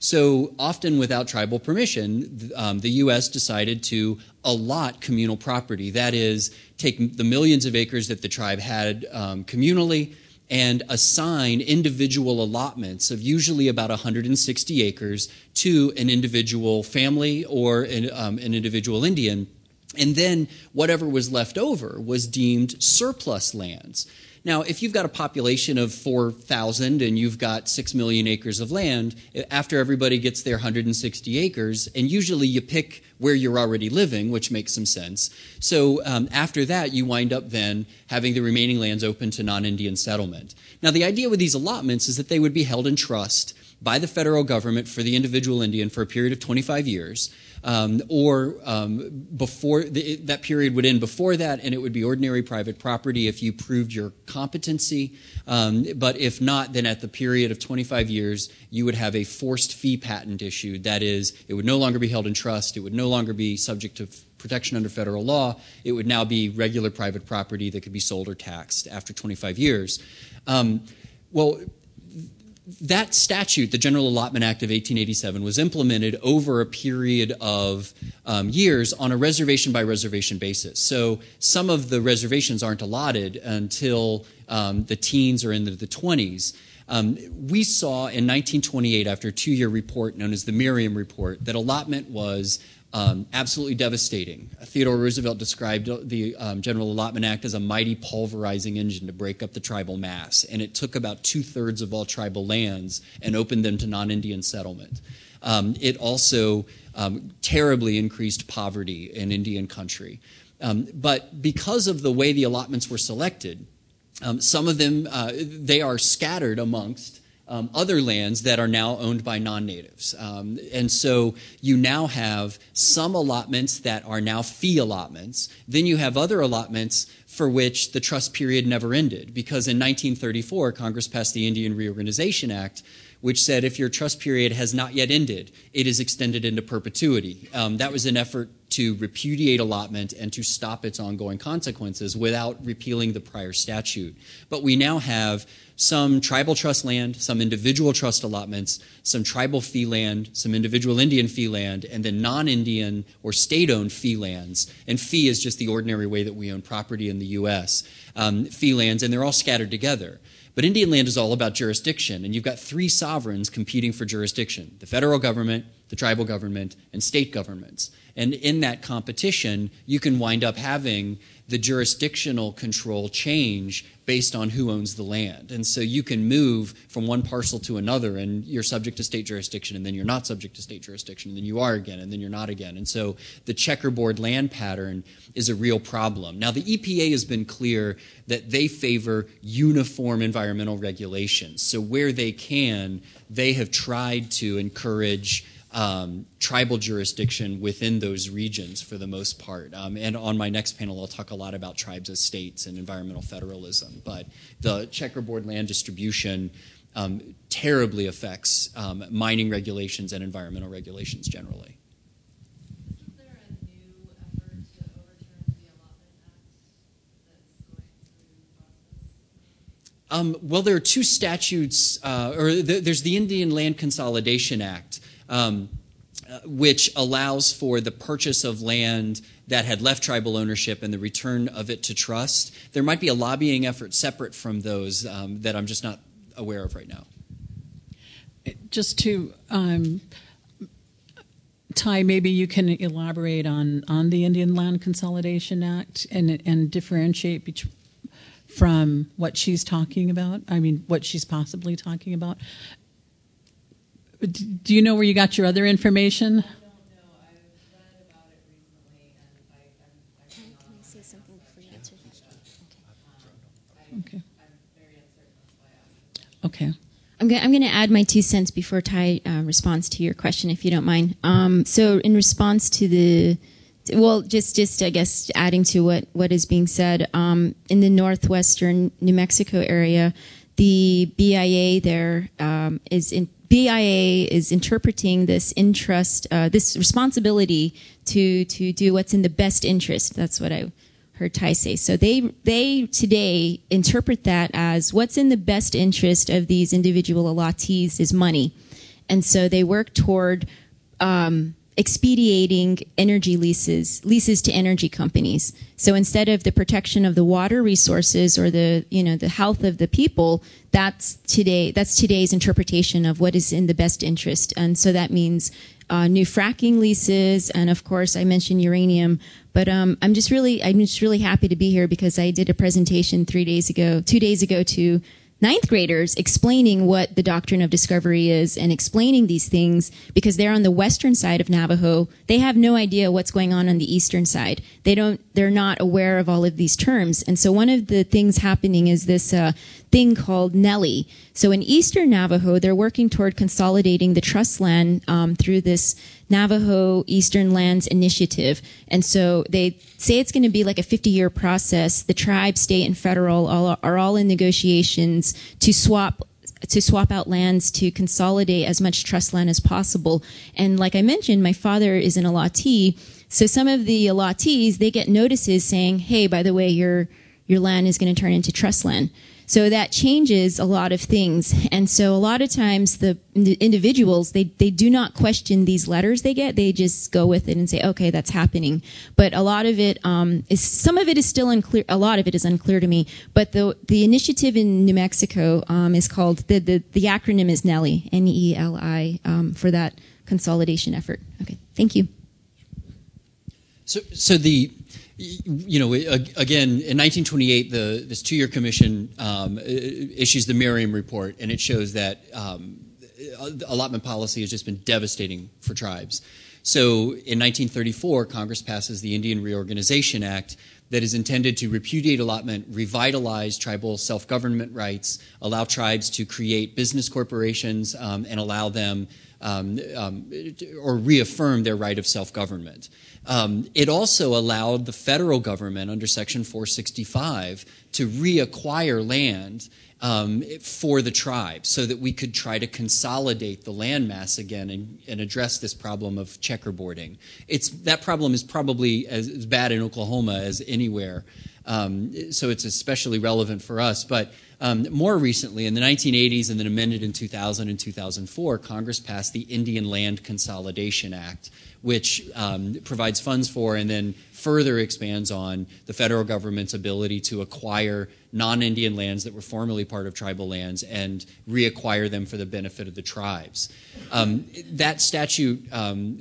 So often without tribal permission, um, the U S decided to allot communal property. That is, take the millions of acres that the tribe had um, communally and assign individual allotments of usually about one hundred sixty acres to an individual family or an, um, an individual Indian. And then whatever was left over was deemed surplus lands. Now, if you've got a population of four thousand and you've got six million acres of land, after everybody gets their one hundred sixty acres, and usually you pick where you're already living, which makes some sense. So um, after that, you wind up then having the remaining lands open to non-Indian settlement. Now, the idea with these allotments is that they would be held in trust by the federal government for the individual Indian for a period of twenty-five years. Um, or um, before the, that period would end before that, and it would be ordinary private property if you proved your competency. Um, but if not, then at the period of twenty-five years, you would have a forced fee patent issued. That is, it would no longer be held in trust. It would no longer be subject to protection under federal law. It would now be regular private property that could be sold or taxed after twenty-five years. Um, well, that statute, the General Allotment Act of eighteen eighty-seven, was implemented over a period of um, years on a reservation-by-reservation basis. So some of the reservations aren't allotted until um, the teens or into the twenties. Um, we saw in nineteen twenty-eight, after a two-year report known as the Merriam Report, that allotment was Um, absolutely devastating. Theodore Roosevelt described the um, General Allotment Act as a mighty pulverizing engine to break up the tribal mass, and it took about two-thirds of all tribal lands and opened them to non-Indian settlement. Um, it also um, terribly increased poverty in Indian country. Um, but because of the way the allotments were selected, um, some of them, uh, they are scattered amongst Um, other lands that are now owned by non-natives. Um, and so you now have some allotments that are now fee allotments. Then you have other allotments for which the trust period never ended, because in nineteen thirty-four, Congress passed the Indian Reorganization Act, which said if your trust period has not yet ended, it is extended into perpetuity. Um, that was an effort to repudiate allotment and to stop its ongoing consequences without repealing the prior statute. But we now have some tribal trust land, some individual trust allotments, some tribal fee land, some individual Indian fee land, and then non-Indian or state-owned fee lands. And fee is just the ordinary way that we own property in the U S. Um, fee lands, and they're all scattered together. But Indian land is all about jurisdiction, and you've got three sovereigns competing for jurisdiction: the federal government, the tribal government, and state governments. And in that competition, you can wind up having the jurisdictional control change based on who owns the land. And so you can move from one parcel to another, and you're subject to state jurisdiction, and then you're not subject to state jurisdiction, and then you are again, and then you're not again. And so the checkerboard land pattern is a real problem. Now, the E P A has been clear that they favor uniform environmental regulations. So where they can, they have tried to encourage Um, tribal jurisdiction within those regions for the most part. Um, and on my next panel, I'll talk a lot about tribes as states and environmental federalism. But the checkerboard land distribution um, terribly affects um, mining regulations and environmental regulations generally. Isn't there a new effort to overturn the Allotment Act that's going through the process? Um, well, there are two statutes, uh, or th- there's the Indian Land Consolidation Act. Um, which allows for the purchase of land that had left tribal ownership and the return of it to trust. There might be a lobbying effort separate from those um, that I'm just not aware of right now. Just to, um, Ty, maybe you can elaborate on, on the Indian Land Consolidation Act and, and differentiate between from what she's talking about, I mean, what she's possibly talking about. Do you know where you got your other information? I don't know. I've read about it recently, and I, I'm, I'm Can, not, can I say something before you answer that? um, I, Okay. I'm very uncertain. That's why I asked. Okay. I'm going I'm to add my two cents before Ty uh, responds to your question, if you don't mind. Um, so in response to the, well, just, just I guess adding to what, what is being said, um, in the northwestern New Mexico area, the B I A there um, is in, B I A is interpreting this interest, uh, this responsibility to to do what's in the best interest. That's what I heard Ty say. So they they today interpret that as what's in the best interest of these individual allottees is money, and so they work toward um, expediting energy leases, leases to energy companies. So instead of the protection of the water resources or the, you know, the health of the people, that's today, that's today's interpretation of what is in the best interest. And so that means uh, new fracking leases, and of course I mentioned uranium. But um, I'm just really, I'm just really happy to be here because I did a presentation three days ago, two days ago to ninth graders explaining what the doctrine of discovery is and explaining these things because they're on the western side of Navajo. They have no idea what's going on on the eastern side. They don't, they're not aware of all of these terms. And so one of the things happening is this uh, thing called Nelly. So in eastern Navajo, they're working toward consolidating the trust land um, through this Navajo Eastern Lands Initiative. And so they say it's going to be like a fifty-year process. The tribe, state, and federal all, are all in negotiations to swap to swap out lands to consolidate as much trust land as possible. And like I mentioned, my father is an allottee. So some of the allottees, they get notices saying, hey, by the way, your your land is going to turn into trust land. So that changes a lot of things. And so a lot of times the, the individuals, they, they do not question these letters they get. They just go with it and say, okay, that's happening. But a lot of it um, is, some of it is still unclear. A lot of it is unclear to me. But the, the initiative in New Mexico um, is called, the, the, the acronym is NELI, N E L I, um, for that consolidation effort. Okay, thank you. So, so the, you know, again, in nineteen twenty-eight, the this two-year commission um, issues the Merriam Report, and it shows that um, allotment policy has just been devastating for tribes. So in nineteen thirty-four, Congress passes the Indian Reorganization Act that is intended to repudiate allotment, revitalize tribal self-government rights, allow tribes to create business corporations, um, and allow them um, um, or reaffirm their right of self-government. Um, it also allowed the federal government under Section four sixty-five to reacquire land um, for the tribe so that we could try to consolidate the landmass again and, and address this problem of checkerboarding. It's, that problem is probably as, as bad in Oklahoma as anywhere, um, so it's especially relevant for us. But um, more recently, in the nineteen eighties and then amended in two thousand and two thousand four, Congress passed the Indian Land Consolidation Act, which um, provides funds for and then further expands on the federal government's ability to acquire non-Indian lands that were formerly part of tribal lands and reacquire them for the benefit of the tribes. Um, that statute um,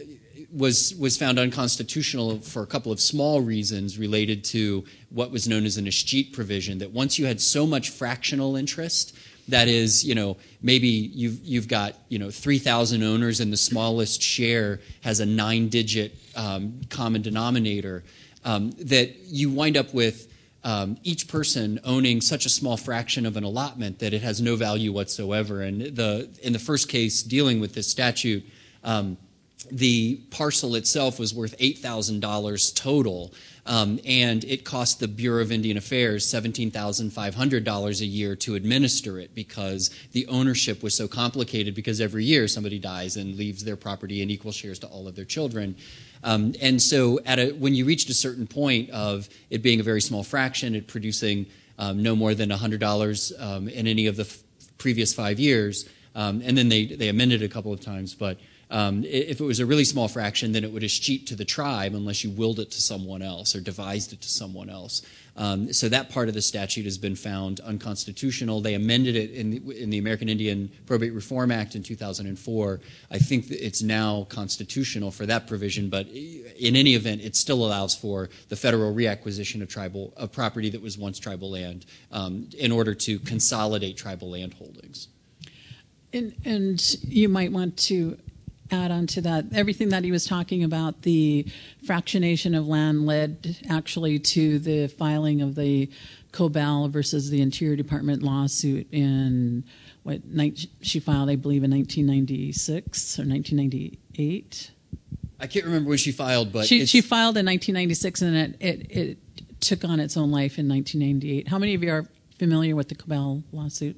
was was found unconstitutional for a couple of small reasons related to what was known as an escheat provision, that once you had so much fractional interest, that is, you know, maybe you've, you've got, you know, three thousand owners and the smallest share has a nine-digit um, common denominator, um, that you wind up with um, each person owning such a small fraction of an allotment that it has no value whatsoever. And the in the first case dealing with this statute, um, the parcel itself was worth eight thousand dollars total, um, and it cost the Bureau of Indian Affairs seventeen thousand five hundred dollars a year to administer it because the ownership was so complicated because every year somebody dies and leaves their property in equal shares to all of their children. Um, and so at a, when you reached a certain point of it being a very small fraction, it producing um, no more than one hundred dollars um, in any of the f- previous five years, um, and then they, they amended it a couple of times, but Um, if it was a really small fraction, then it would escheat to the tribe unless you willed it to someone else or devised it to someone else. Um, so that part of the statute has been found unconstitutional. They amended it in the, in the American Indian Probate Reform Act in two thousand four. I think that it's now constitutional for that provision, but in any event, it still allows for the federal reacquisition of tribal of property that was once tribal land um, in order to consolidate tribal land holdings. And, and you might want to add on to that, everything that he was talking about, the fractionation of land led actually to the filing of the Cobell versus the Interior Department lawsuit in what she filed, I believe, in nineteen ninety-six or nineteen ninety-eight. I can't remember when she filed, but she she filed in nineteen ninety-six, and it, it it took on its own life in nineteen ninety-eight. How many of you are familiar with the Cobell lawsuit?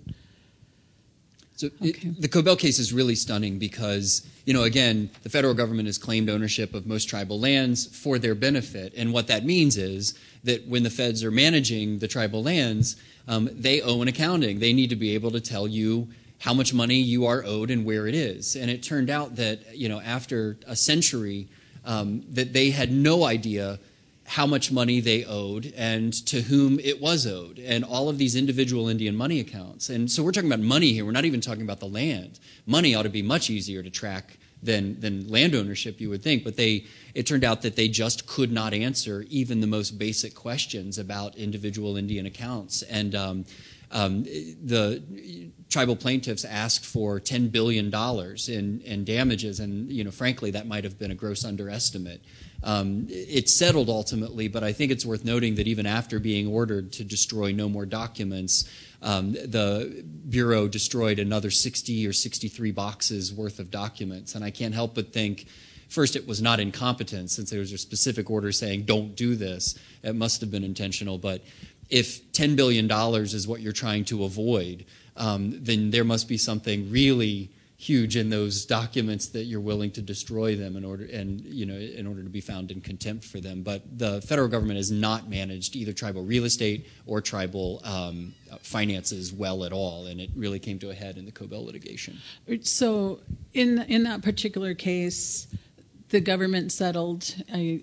So okay. it, the Cobell case is really stunning because, you know, again, the federal government has claimed ownership of most tribal lands for their benefit. And what that means is that when the feds are managing the tribal lands, um, they owe an accounting. They need to be able to tell you how much money you are owed and where it is. And it turned out that, you know, after a century, um, that they had no idea how much money they owed and to whom it was owed, and all of these individual Indian money accounts. And so we're talking about money here. We're not even talking about the land. Money ought to be much easier to track than than land ownership, you would think. But they it turned out that they just could not answer even the most basic questions about individual Indian accounts. And um, um, the tribal plaintiffs asked for ten billion dollars in, in damages, and you know, frankly, that might have been a gross underestimate. Um, it settled ultimately, but I think it's worth noting that even after being ordered to destroy no more documents, um, the Bureau destroyed another sixty or sixty-three boxes worth of documents. And I can't help but think, first, it was not incompetence, since there was a specific order saying, don't do this. It must have been intentional. But if ten billion dollars is what you're trying to avoid, um, then there must be something really huge in those documents that you're willing to destroy them in order and you know in order to be found in contempt for them. But the federal government has not managed either tribal real estate or tribal um, finances well at all, and it really came to a head in the Cobell litigation. So in in that particular case, the government settled a,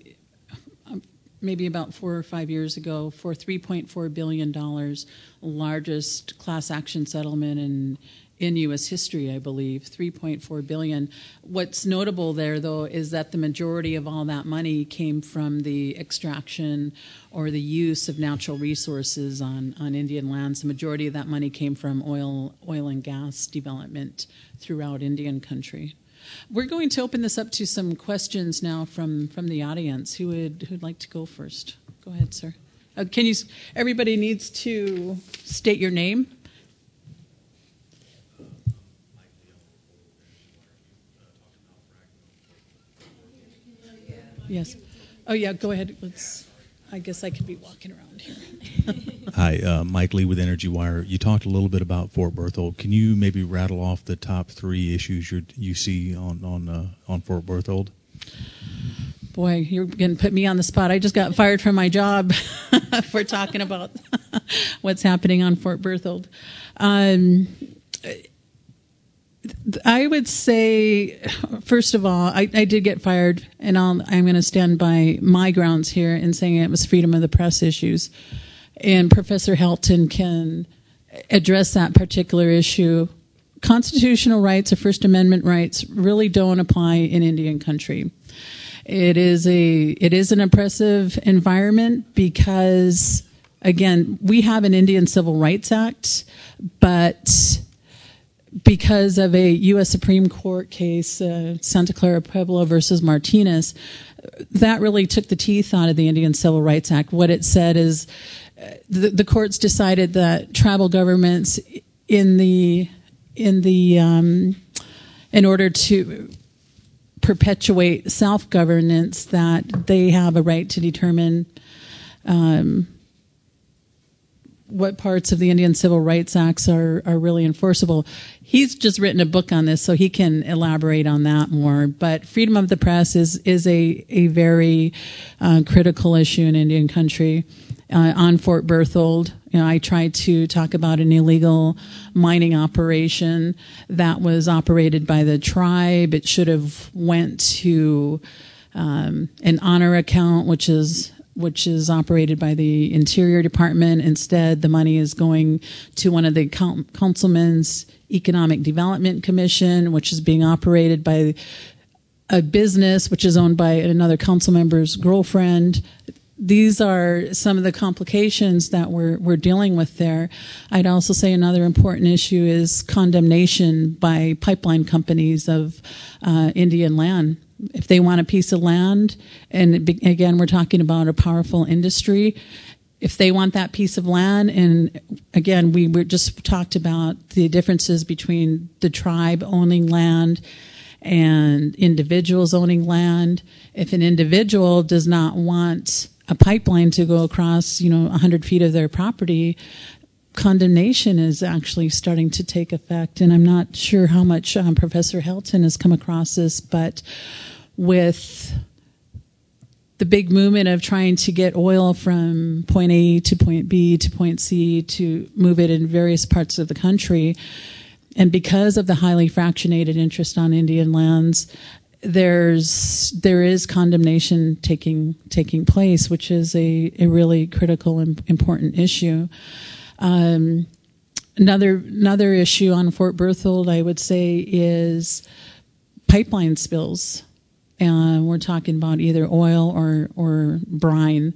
maybe about four or five years ago for three point four billion dollars, largest class action settlement in in U S history, I believe, three point four billion dollars. What's notable there, though, is that the majority of all that money came from the extraction or the use of natural resources on, on Indian lands. The majority of that money came from oil, oil and gas development throughout Indian country. We're going to open this up to some questions now from, from the audience. Who would who'd like to go first? Go ahead, sir. Uh, can you? Everybody needs to state your name. Yes. Oh, yeah, go ahead. Let's. I guess I could be walking around here. Hi, uh, Mike Lee with Energy Wire. You talked a little bit about Fort Berthold. Can you maybe rattle off the top three issues you you see on on uh, on Fort Berthold? Boy, you're going to put me on the spot. I just got fired from my job for talking about what's happening on Fort Berthold. Um, I would say, first of all, I, I did get fired, and I'll, I'm going to stand by my grounds here in saying it was freedom of the press issues. And Professor Helton can address that particular issue. Constitutional rights or First Amendment rights really don't apply in Indian country. It is a it is an oppressive environment because, again, we have an Indian Civil Rights Act, but because of a U S Supreme Court case, uh, Santa Clara Pueblo versus Martinez, that really took the teeth out of the Indian Civil Rights Act. What it said is uh, the, the courts decided that tribal governments in the in the um, in order to perpetuate self-governance, that they have a right to determine um, what parts of the Indian Civil Rights Acts are, are really enforceable. He's just written a book on this, so he can elaborate on that more. But freedom of the press is is a, a very uh, critical issue in Indian country. Uh, on Fort Berthold, You know, I tried to talk about an illegal mining operation that was operated by the tribe. It should have went to um, an honor account, which is which is operated by the Interior Department. Instead, the money is going to one of the councilmen's Economic Development Commission, which is being operated by a business which is owned by another council member's girlfriend. These are some of the complications that we're we're dealing with there. I'd also say another important issue is condemnation by pipeline companies of uh, Indian land. If they want a piece of land, and be, again, we're talking about a powerful industry, if they want that piece of land, and again, we were just talked about the differences between the tribe owning land and individuals owning land. If an individual does not want a pipeline to go across, you know, one hundred feet of their property, condemnation is actually starting to take effect. And I'm not sure how much um, Professor Helton has come across this, but with the big movement of trying to get oil from point A to point B to point C to move it in various parts of the country, and because of the highly fractionated interest on Indian lands, there's there is condemnation taking taking place, which is a, a really critical and important issue. Um, another another issue on Fort Berthold, I would say, is pipeline spills. And uh, we're talking about either oil or or brine.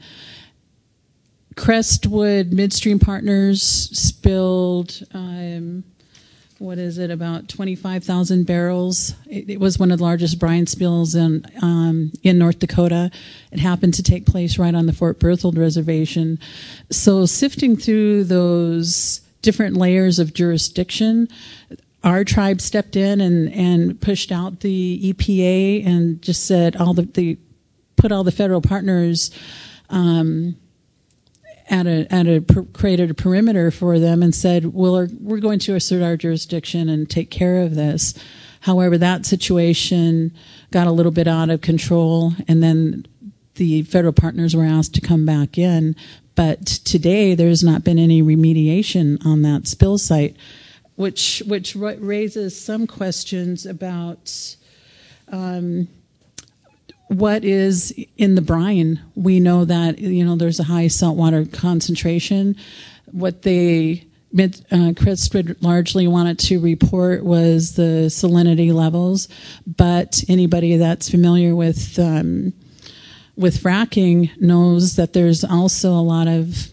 Crestwood Midstream Partners spilled. Um, What is it, about twenty-five thousand barrels? It, it was one of the largest brine spills in um, in North Dakota. It happened to take place right on the Fort Berthold Reservation. So sifting through those different layers of jurisdiction, our tribe stepped in and, and pushed out the E P A and just said all the, the put all the federal partners um, at a, at a per, created a perimeter for them and said, well, we're going to assert our jurisdiction and take care of this. However, that situation got a little bit out of control, and then the federal partners were asked to come back in. But today, there's not been any remediation on that spill site, which which raises some questions about um, what is in the brine. We know that, you know, there's a high saltwater concentration. What they uh, Crestwood largely wanted to report was the salinity levels, but anybody that's familiar with um, with fracking knows that there's also a lot of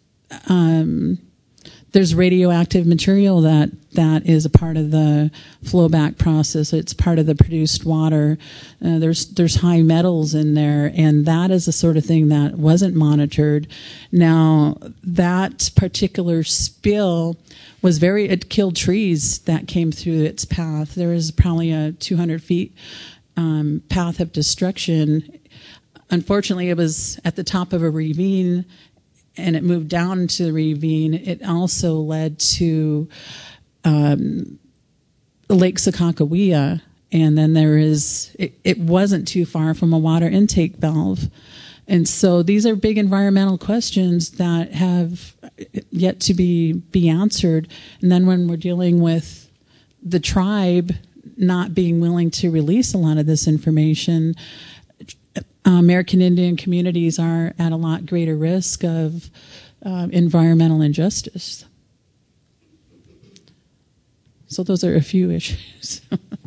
um, there's radioactive material that, that is a part of the flowback process. It's part of the produced water. Uh, there's there's high metals in there, and that is the sort of thing that wasn't monitored. Now, that particular spill was very, it killed trees that came through its path. There was probably a two hundred feet um, path of destruction. Unfortunately, it was at the top of a ravine, and it moved down into the ravine. It also led to um, Lake Sakakawea, and then there is, it, it wasn't too far from a water intake valve. And so these are big environmental questions that have yet to be, be answered. And then when we're dealing with the tribe not being willing to release a lot of this information, Uh, American Indian communities are at a lot greater risk of uh, environmental injustice. So those are a few issues.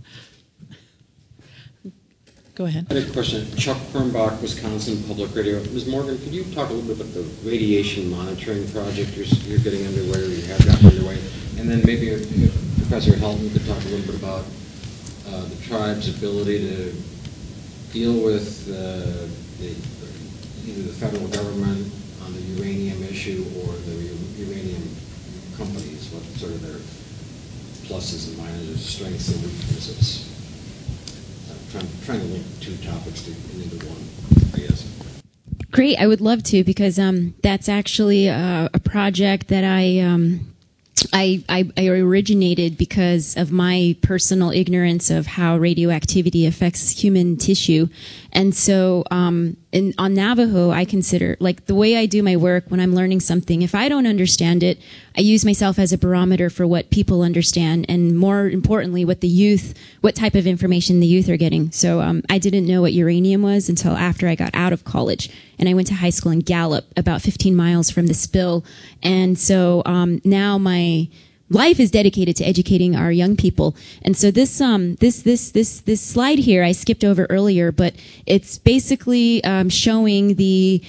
Go ahead. I had a question. Chuck Krumbach, Wisconsin Public Radio. Miz Morgan, could you talk a little bit about the radiation monitoring project you're, you're getting underway, or you have gotten underway? And then maybe if, if Professor Helton could talk a little bit about uh, the tribe's ability to deal with uh, the, either the federal government on the uranium issue or the u- uranium companies, what sort of their pluses and minuses, strengths and weaknesses. I'm trying, trying to link two topics to, into one, I guess. Great, I would love to, because um, that's actually a, a project that I... Um, I, I, I originated because of my personal ignorance of how radioactivity affects human tissue. And so um, in, on Navajo, I consider, like the way I do my work when I'm learning something, if I don't understand it, I use myself as a barometer for what people understand, and more importantly, what the youth, what type of information the youth are getting. So um, I didn't know what uranium was until after I got out of college, and I went to high school in Gallup, about fifteen miles from the spill, and so um, now my life is dedicated to educating our young people. And so this um this this this this slide here I skipped over earlier, but it's basically um, showing the,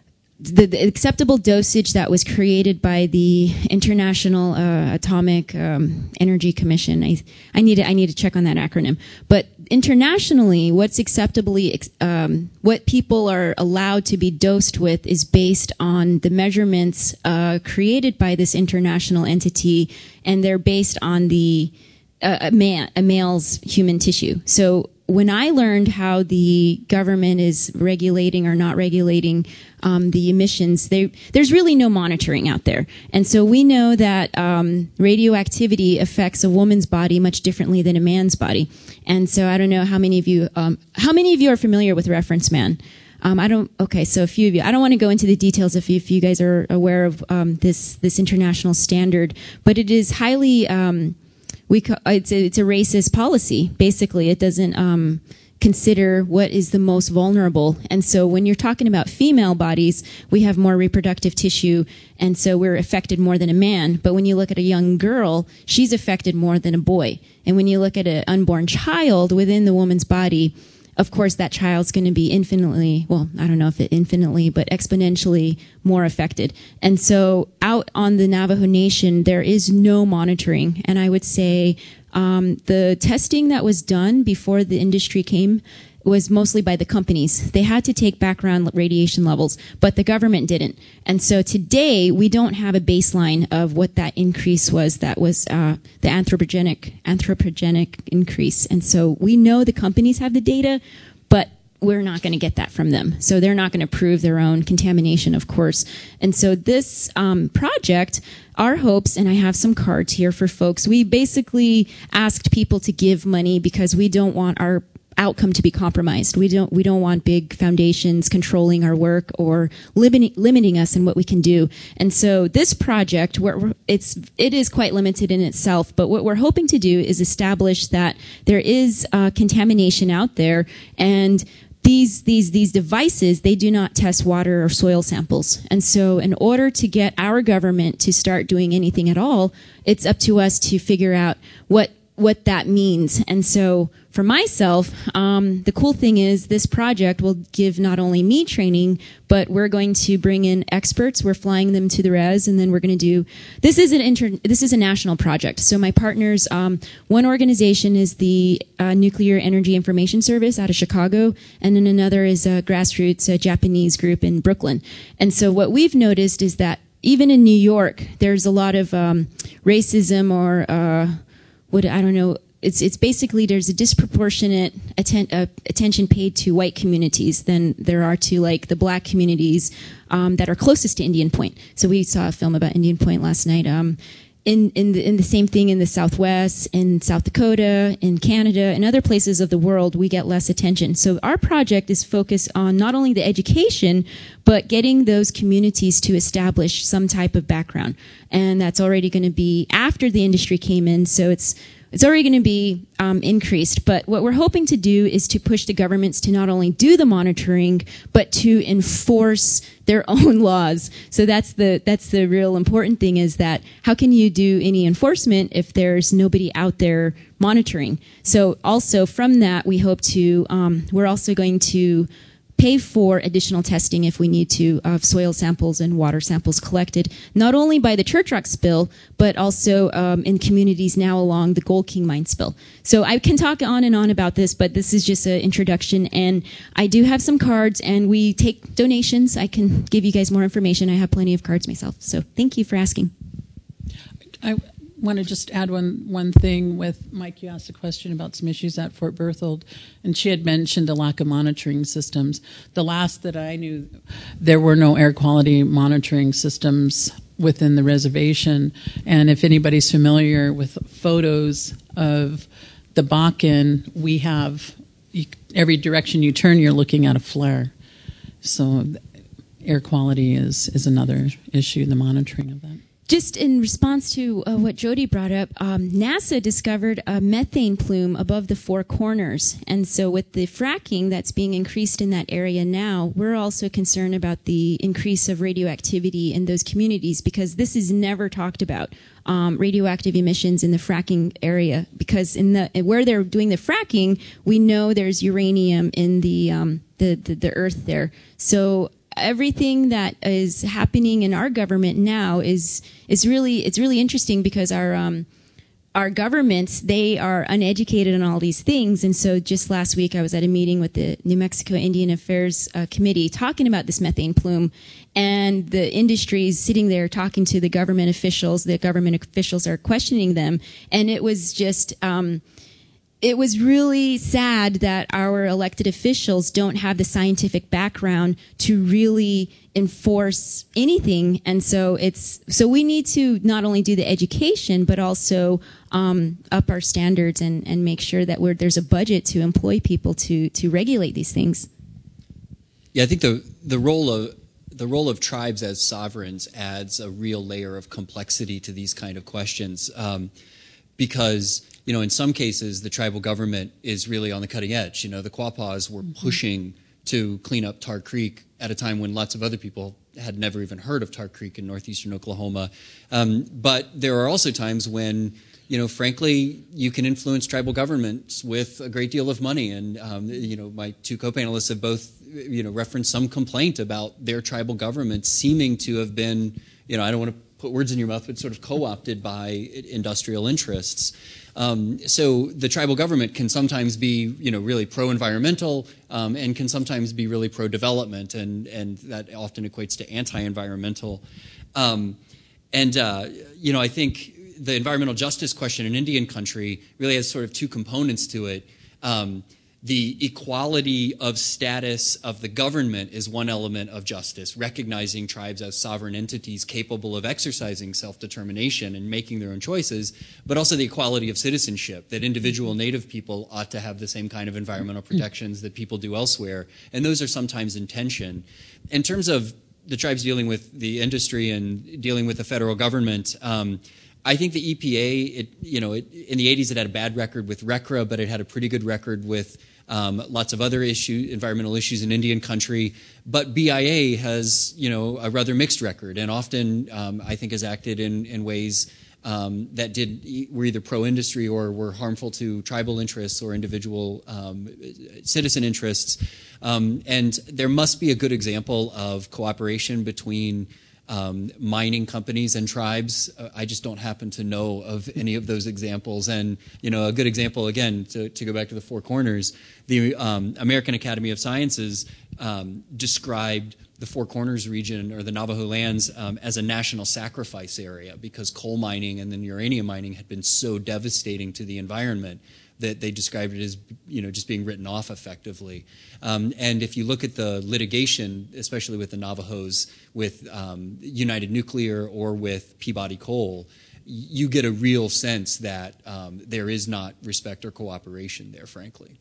the the acceptable dosage that was created by the International uh, Atomic um, Energy Commission. I I need to I need to check on that acronym. But internationally, what's acceptably um, what people are allowed to be dosed with is based on the measurements uh, created by this international entity, and they're based on the uh, a, man, a male's human tissue. So when I learned how the government is regulating or not regulating um, the emissions, they, there's really no monitoring out there. And so we know that um, radioactivity affects a woman's body much differently than a man's body. And so I don't know how many of you, um, how many of you are familiar with Reference Man? Um, I don't. Okay, so a few of you. I don't want to go into the details if you, if you guys are aware of um, this this international standard, but it is highly. Um, we co- it's a, it's a racist policy. Basically, it doesn't um, consider what is the most vulnerable. And so, when you're talking about female bodies, we have more reproductive tissue, and so we're affected more than a man. But when you look at a young girl, she's affected more than a boy. And when you look at an unborn child within the woman's body, of course, that child's going to be infinitely, well, I don't know if it infinitely, but exponentially more affected. And so out on the Navajo Nation, there is no monitoring. And I would say um, the testing that was done before the industry came was mostly by the companies. They had to take background radiation levels, but the government didn't. And so today, we don't have a baseline of what that increase was. That was uh, the anthropogenic anthropogenic increase. And so we know the companies have the data, but we're not going to get that from them. So they're not going to prove their own contamination, of course. And so this um, project, our hopes, and I have some cards here for folks, we basically asked people to give money because we don't want our outcome to be compromised. We don't we don't want big foundations controlling our work or limiting limiting us in what we can do. And so this project, where it's it is quite limited in itself, but what we're hoping to do is establish that there is uh, contamination out there, and these these these devices, they do not test water or soil samples. And so in order to get our government to start doing anything at all, it's up to us to figure out what what that means. And so for myself, um, the cool thing is this project will give not only me training, but we're going to bring in experts. We're flying them to the res, and then we're going to do, this is an inter, this is a national project. So my partners, um, one organization is the uh, Nuclear Energy Information Service out of Chicago, and then another is a grassroots a Japanese group in Brooklyn. And so what we've noticed is that even in New York, there's a lot of um, racism or uh, what I don't know. It's it's basically there's a disproportionate atten- uh, attention paid to white communities than there are to like the black communities um, that are closest to Indian Point. So we saw a film about Indian Point last night. Um, in in the, in the same thing in the Southwest, in South Dakota, in Canada, and other places of the world, we get less attention. So our project is focused on not only the education, but getting those communities to establish some type of background, and that's already going to be after the industry came in. So it's It's already going to be um, increased, but what we're hoping to do is to push the governments to not only do the monitoring, but to enforce their own laws. So that's the that's the real important thing, is that how can you do any enforcement if there's nobody out there monitoring? So also from that, we hope to um, we're also going to pay for additional testing if we need to of soil samples and water samples collected, not only by the Church Rock spill, but also um, in communities now along the Gold King mine spill. So I can talk on and on about this, but this is just an introduction. And I do have some cards, and we take donations. I can give you guys more information. I have plenty of cards myself. So thank you for asking. I want to just add one one thing with Mike. You asked a question about some issues at Fort Berthold, and she had mentioned a lack of monitoring systems. The last that I knew, there were no air quality monitoring systems within the reservation. And if anybody's familiar with photos of the Bakken, we have, you, every direction you turn, you're looking at a flare. So air quality is, is another issue, the monitoring of that. Just in response to uh, what Jody brought up, um, NASA discovered a methane plume above the Four Corners. And so with the fracking that's being increased in that area now, we're also concerned about the increase of radioactivity in those communities, because this is never talked about, um, radioactive emissions in the fracking area. Because in the where they're doing the fracking, we know there's uranium in the, um, the, the, the earth there. So everything that is happening in our government now is is really it's really interesting, because our um, our governments, they are uneducated on all these things. And so just last week I was at a meeting with the New Mexico Indian Affairs uh, Committee talking about this methane plume, and the industry is sitting there talking to the government officials. The government officials are questioning them, and it was just um, it was really sad that our elected officials don't have the scientific background to really enforce anything. And so it's so we need to not only do the education, but also um, up our standards and, and make sure that we're, there's a budget to employ people to to regulate these things. Yeah, I think the the role of the role of tribes as sovereigns adds a real layer of complexity to these kind of questions, um, because you know, in some cases, the tribal government is really on the cutting edge. You know, the Quapaws were mm-hmm. pushing to clean up Tar Creek at a time when lots of other people had never even heard of Tar Creek in northeastern Oklahoma. Um, but there are also times when, you know, frankly, you can influence tribal governments with a great deal of money. And, um, you know, my two co-panelists have both, you know, referenced some complaint about their tribal governments seeming to have been, you know, I don't want to put words in your mouth, but sort of co-opted by industrial interests. Um, so the tribal government can sometimes be, you know, really pro-environmental um, and can sometimes be really pro-development, and, and that often equates to anti-environmental. Um, and, uh, you know, I think the environmental justice question in Indian country really has sort of two components to it. Um, The equality of status of the government is one element of justice, recognizing tribes as sovereign entities capable of exercising self-determination and making their own choices, but also the equality of citizenship, that individual Native people ought to have the same kind of environmental protections that people do elsewhere, and those are sometimes in tension. In terms of the tribes dealing with the industry and dealing with the federal government, um, I think the E P A, it, you know, it, in the eighties it had a bad record with R C R A, but it had a pretty good record with um, lots of other issue, environmental issues in Indian country. But B I A has, you know, a rather mixed record, and often um, I think has acted in, in ways um, that did were either pro-industry or were harmful to tribal interests or individual um, citizen interests. Um, and there must be a good example of cooperation between Um, mining companies and tribes. Uh, I just don't happen to know of any of those examples. And, you know, a good example, again, to, to go back to the Four Corners, the um, American Academy of Sciences um, described the Four Corners region, or the Navajo lands, um, as a national sacrifice area because coal mining and then uranium mining had been so devastating to the environment that they described it as, you know, just being written off effectively. Um, and if you look at the litigation, especially with the Navajos, with um, United Nuclear or with Peabody Coal, you get a real sense that um, there is not respect or cooperation there, frankly.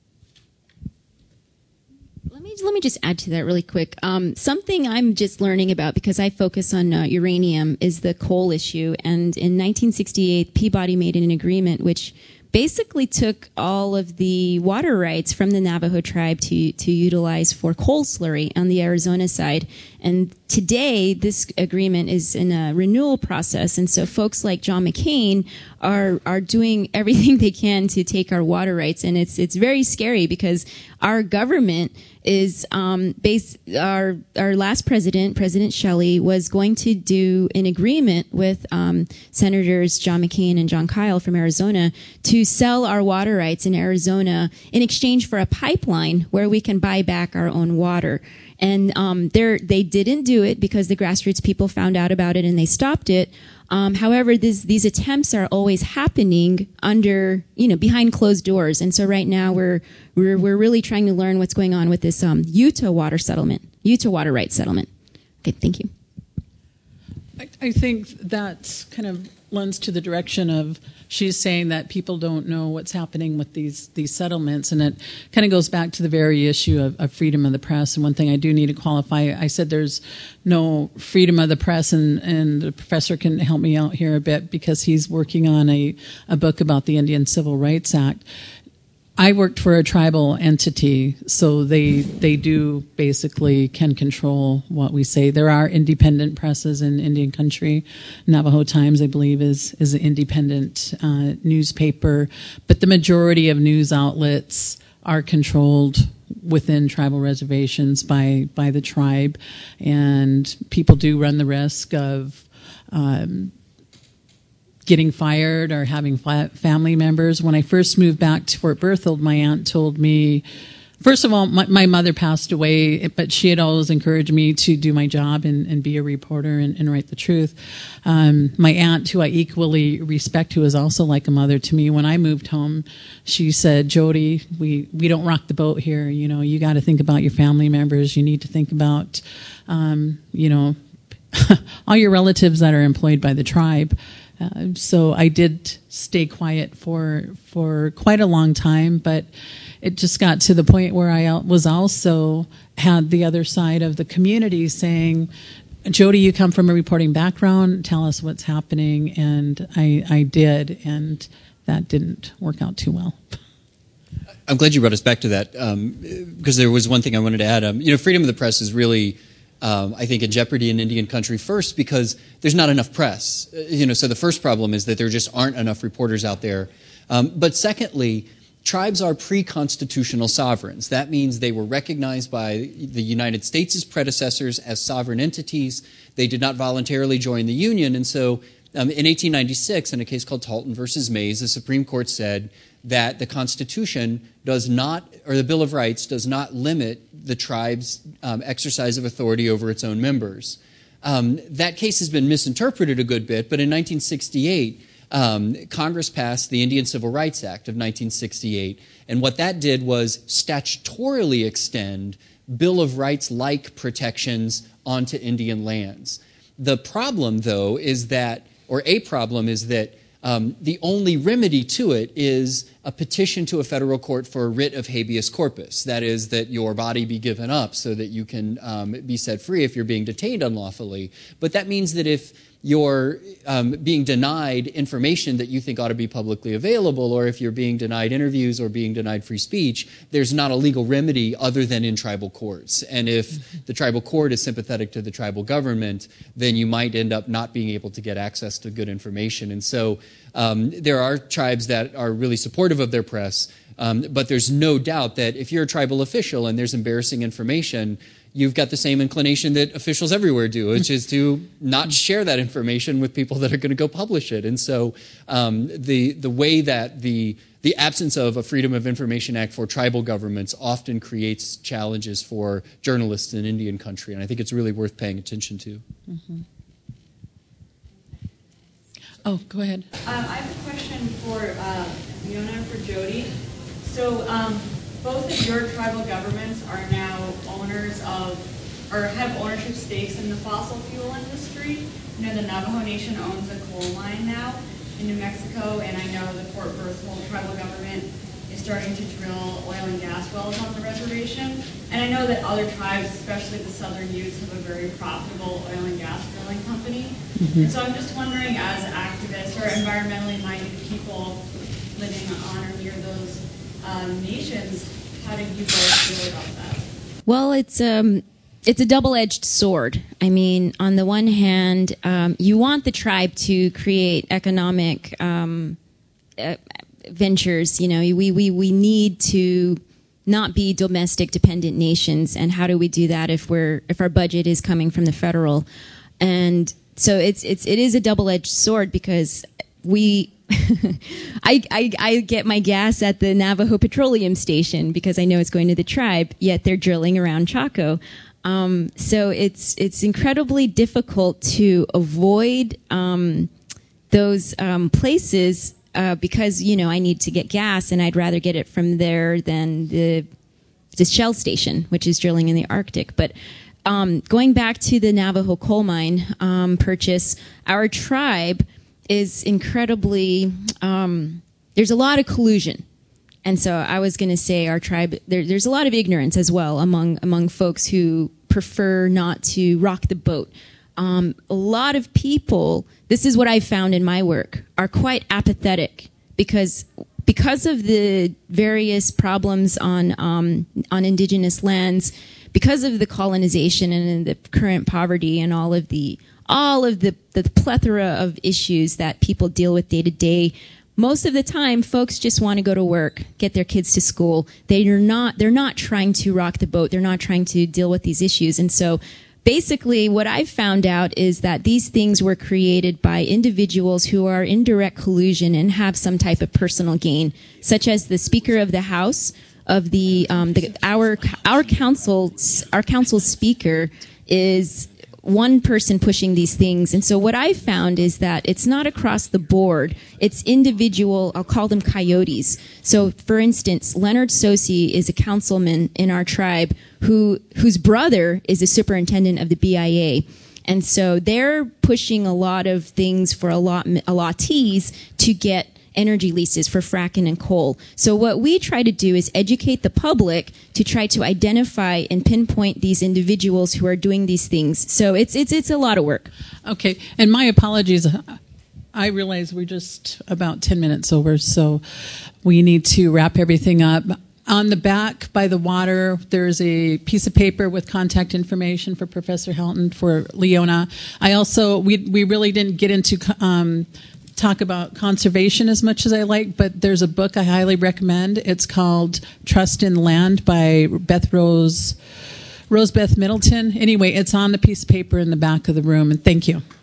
Let me let me just add to that really quick. Um, something I'm just learning about, because I focus on uh, uranium, is the coal issue. And in nineteen sixty-eight, Peabody made an agreement which basically took all of the water rights from the Navajo tribe to, to utilize for coal slurry on the Arizona side. And today, this agreement is in a renewal process. And so folks like John McCain are, are doing everything they can to take our water rights. And it's, it's very scary because our government is, um, based, our, our last president, President Shelley, was going to do an agreement with, um, Senators John McCain and John Kyle from Arizona to sell our water rights in Arizona in exchange for a pipeline where we can buy back our own water. And um, they didn't do it because the grassroots people found out about it and they stopped it. Um, however, this, these attempts are always happening under, you know, behind closed doors. And so right now we're we're we're really trying to learn what's going on with this um, Utah water settlement, Utah water rights settlement. Okay, thank you. I, I think that kind of lends to the direction of she's saying that people don't know what's happening with these these settlements, and it kind of goes back to the very issue of, of freedom of the press. And one thing I do need to qualify, I said there's no freedom of the press, and, and the professor can help me out here a bit because he's working on a, a book about the Indian Civil Rights Act. I worked for a tribal entity, so they they do basically can control what we say. There are independent presses in Indian country. Navajo Times, I believe, is is an independent uh, newspaper, but the majority of news outlets are controlled within tribal reservations by by the tribe, and people do run the risk of Um, getting fired or having family members. When I first moved back to Fort Berthold, my aunt told me, first of all, my, my mother passed away, but she had always encouraged me to do my job and, and be a reporter and, and write the truth. Um, my aunt, who I equally respect, who is also like a mother to me, when I moved home, she said, Jody, we, we don't rock the boat here. You know, you got to think about your family members. You need to think about, um, you know, all your relatives that are employed by the tribe. Uh, so I did stay quiet for for quite a long time, but it just got to the point where I was also had the other side of the community saying, Jody, you come from a reporting background, tell us what's happening, and I, I did, and that didn't work out too well. I'm glad you brought us back to that, um, because there was one thing I wanted to add. Um, you know, freedom of the press is really Um, I think in jeopardy in Indian country, first because there's not enough press. Uh, you know, so the first problem is that there just aren't enough reporters out there. Um, but secondly, tribes are pre-constitutional sovereigns. That means they were recognized by the United States' predecessors as sovereign entities. They did not voluntarily join the Union, and so um, in eighteen ninety-six, in a case called Talton versus Mays, the Supreme Court said that the Constitution does not, or the Bill of Rights does not limit the tribe's um, exercise of authority over its own members. Um, that case has been misinterpreted a good bit, but in nineteen sixty-eight, um, Congress passed the Indian Civil Rights Act of nineteen sixty-eight, and what that did was statutorily extend Bill of Rights-like protections onto Indian lands. The problem, though, is that, or a problem is that Um, the only remedy to it is a petition to a federal court for a writ of habeas corpus. That is, that your body be given up so that you can um, be set free if you're being detained unlawfully. But that means that if you're um, being denied information that you think ought to be publicly available, or if you're being denied interviews or being denied free speech, there's not a legal remedy other than in tribal courts. And if the tribal court is sympathetic to the tribal government, then you might end up not being able to get access to good information. And so um, there are tribes that are really supportive of their press, um, but there's no doubt that if you're a tribal official and there's embarrassing information, you've got the same inclination that officials everywhere do, which is to not share that information with people that are going to go publish it. And so um, the the way that the the absence of a Freedom of Information Act for tribal governments often creates challenges for journalists in Indian country, and I think it's really worth paying attention to. Mm-hmm. Oh, go ahead. Um, I have a question for uh, Leona and for Jody. So um, both of your tribal governments are now owners of, or have ownership stakes in the fossil fuel industry. You know, the Navajo Nation owns a coal mine now in New Mexico, and I know the Fort Berthold tribal government is starting to drill oil and gas wells on the reservation. And I know that other tribes, especially the Southern Utes, have a very profitable oil and gas drilling company. Mm-hmm. And so I'm just wondering, as activists or environmentally minded people living on or near those um, nations, how do you guys feel about that? Well, it's um, it's a double-edged sword. I mean, on the one hand, um, you want the tribe to create economic um, uh, ventures. You know, we, we, we need to not be domestic dependent nations. And how do we do that if we're if our budget is coming from the federal? And so it's it's it is a double-edged sword because we I, I I get my gas at the Navajo Petroleum Station because I know it's going to the tribe, yet they're drilling around Chaco. Um, so it's it's incredibly difficult to avoid um, those um, places uh, because, you know, I need to get gas and I'd rather get it from there than the the Shell station, which is drilling in the Arctic. But um, going back to the Navajo coal mine um, purchase, our tribe is incredibly, um, there's a lot of collusion. And so I was going to say our tribe, there, there's a lot of ignorance as well among among folks who prefer not to rock the boat. Um, a lot of people, this is what I've found in my work, are quite apathetic because because of the various problems on um, on indigenous lands, because of the colonization and the current poverty and all of the all of the, the plethora of issues that people deal with day to day. Most of the time, folks just want to go to work, get their kids to school. They're not, they're not trying to rock the boat. They're not trying to deal with these issues. And so basically what I've found out is that these things were created by individuals who are in direct collusion and have some type of personal gain, such as the Speaker of the House of the, um, the our our council, our council speaker is one person pushing these things. And so what I've found is that it's not across the board. It's individual, I'll call them coyotes. So for instance, Leonard Sosi is a councilman in our tribe who whose brother is a superintendent of the B I A. And so they're pushing a lot of things for allot, allottees to get energy leases for fracking and coal. So what we try to do is educate the public to try to identify and pinpoint these individuals who are doing these things. So it's it's it's a lot of work. Okay, and my apologies. I realize we're just about ten minutes over, so we need to wrap everything up. On the back by the water, there's a piece of paper with contact information for Professor Helton for Leona. I also, we we really didn't get into um, talk about conservation as much as I like, but there's a book I highly recommend. It's called Trust in Land by Beth Rose, Rose Beth Middleton. Anyway, it's on the piece of paper in the back of the room, and thank you.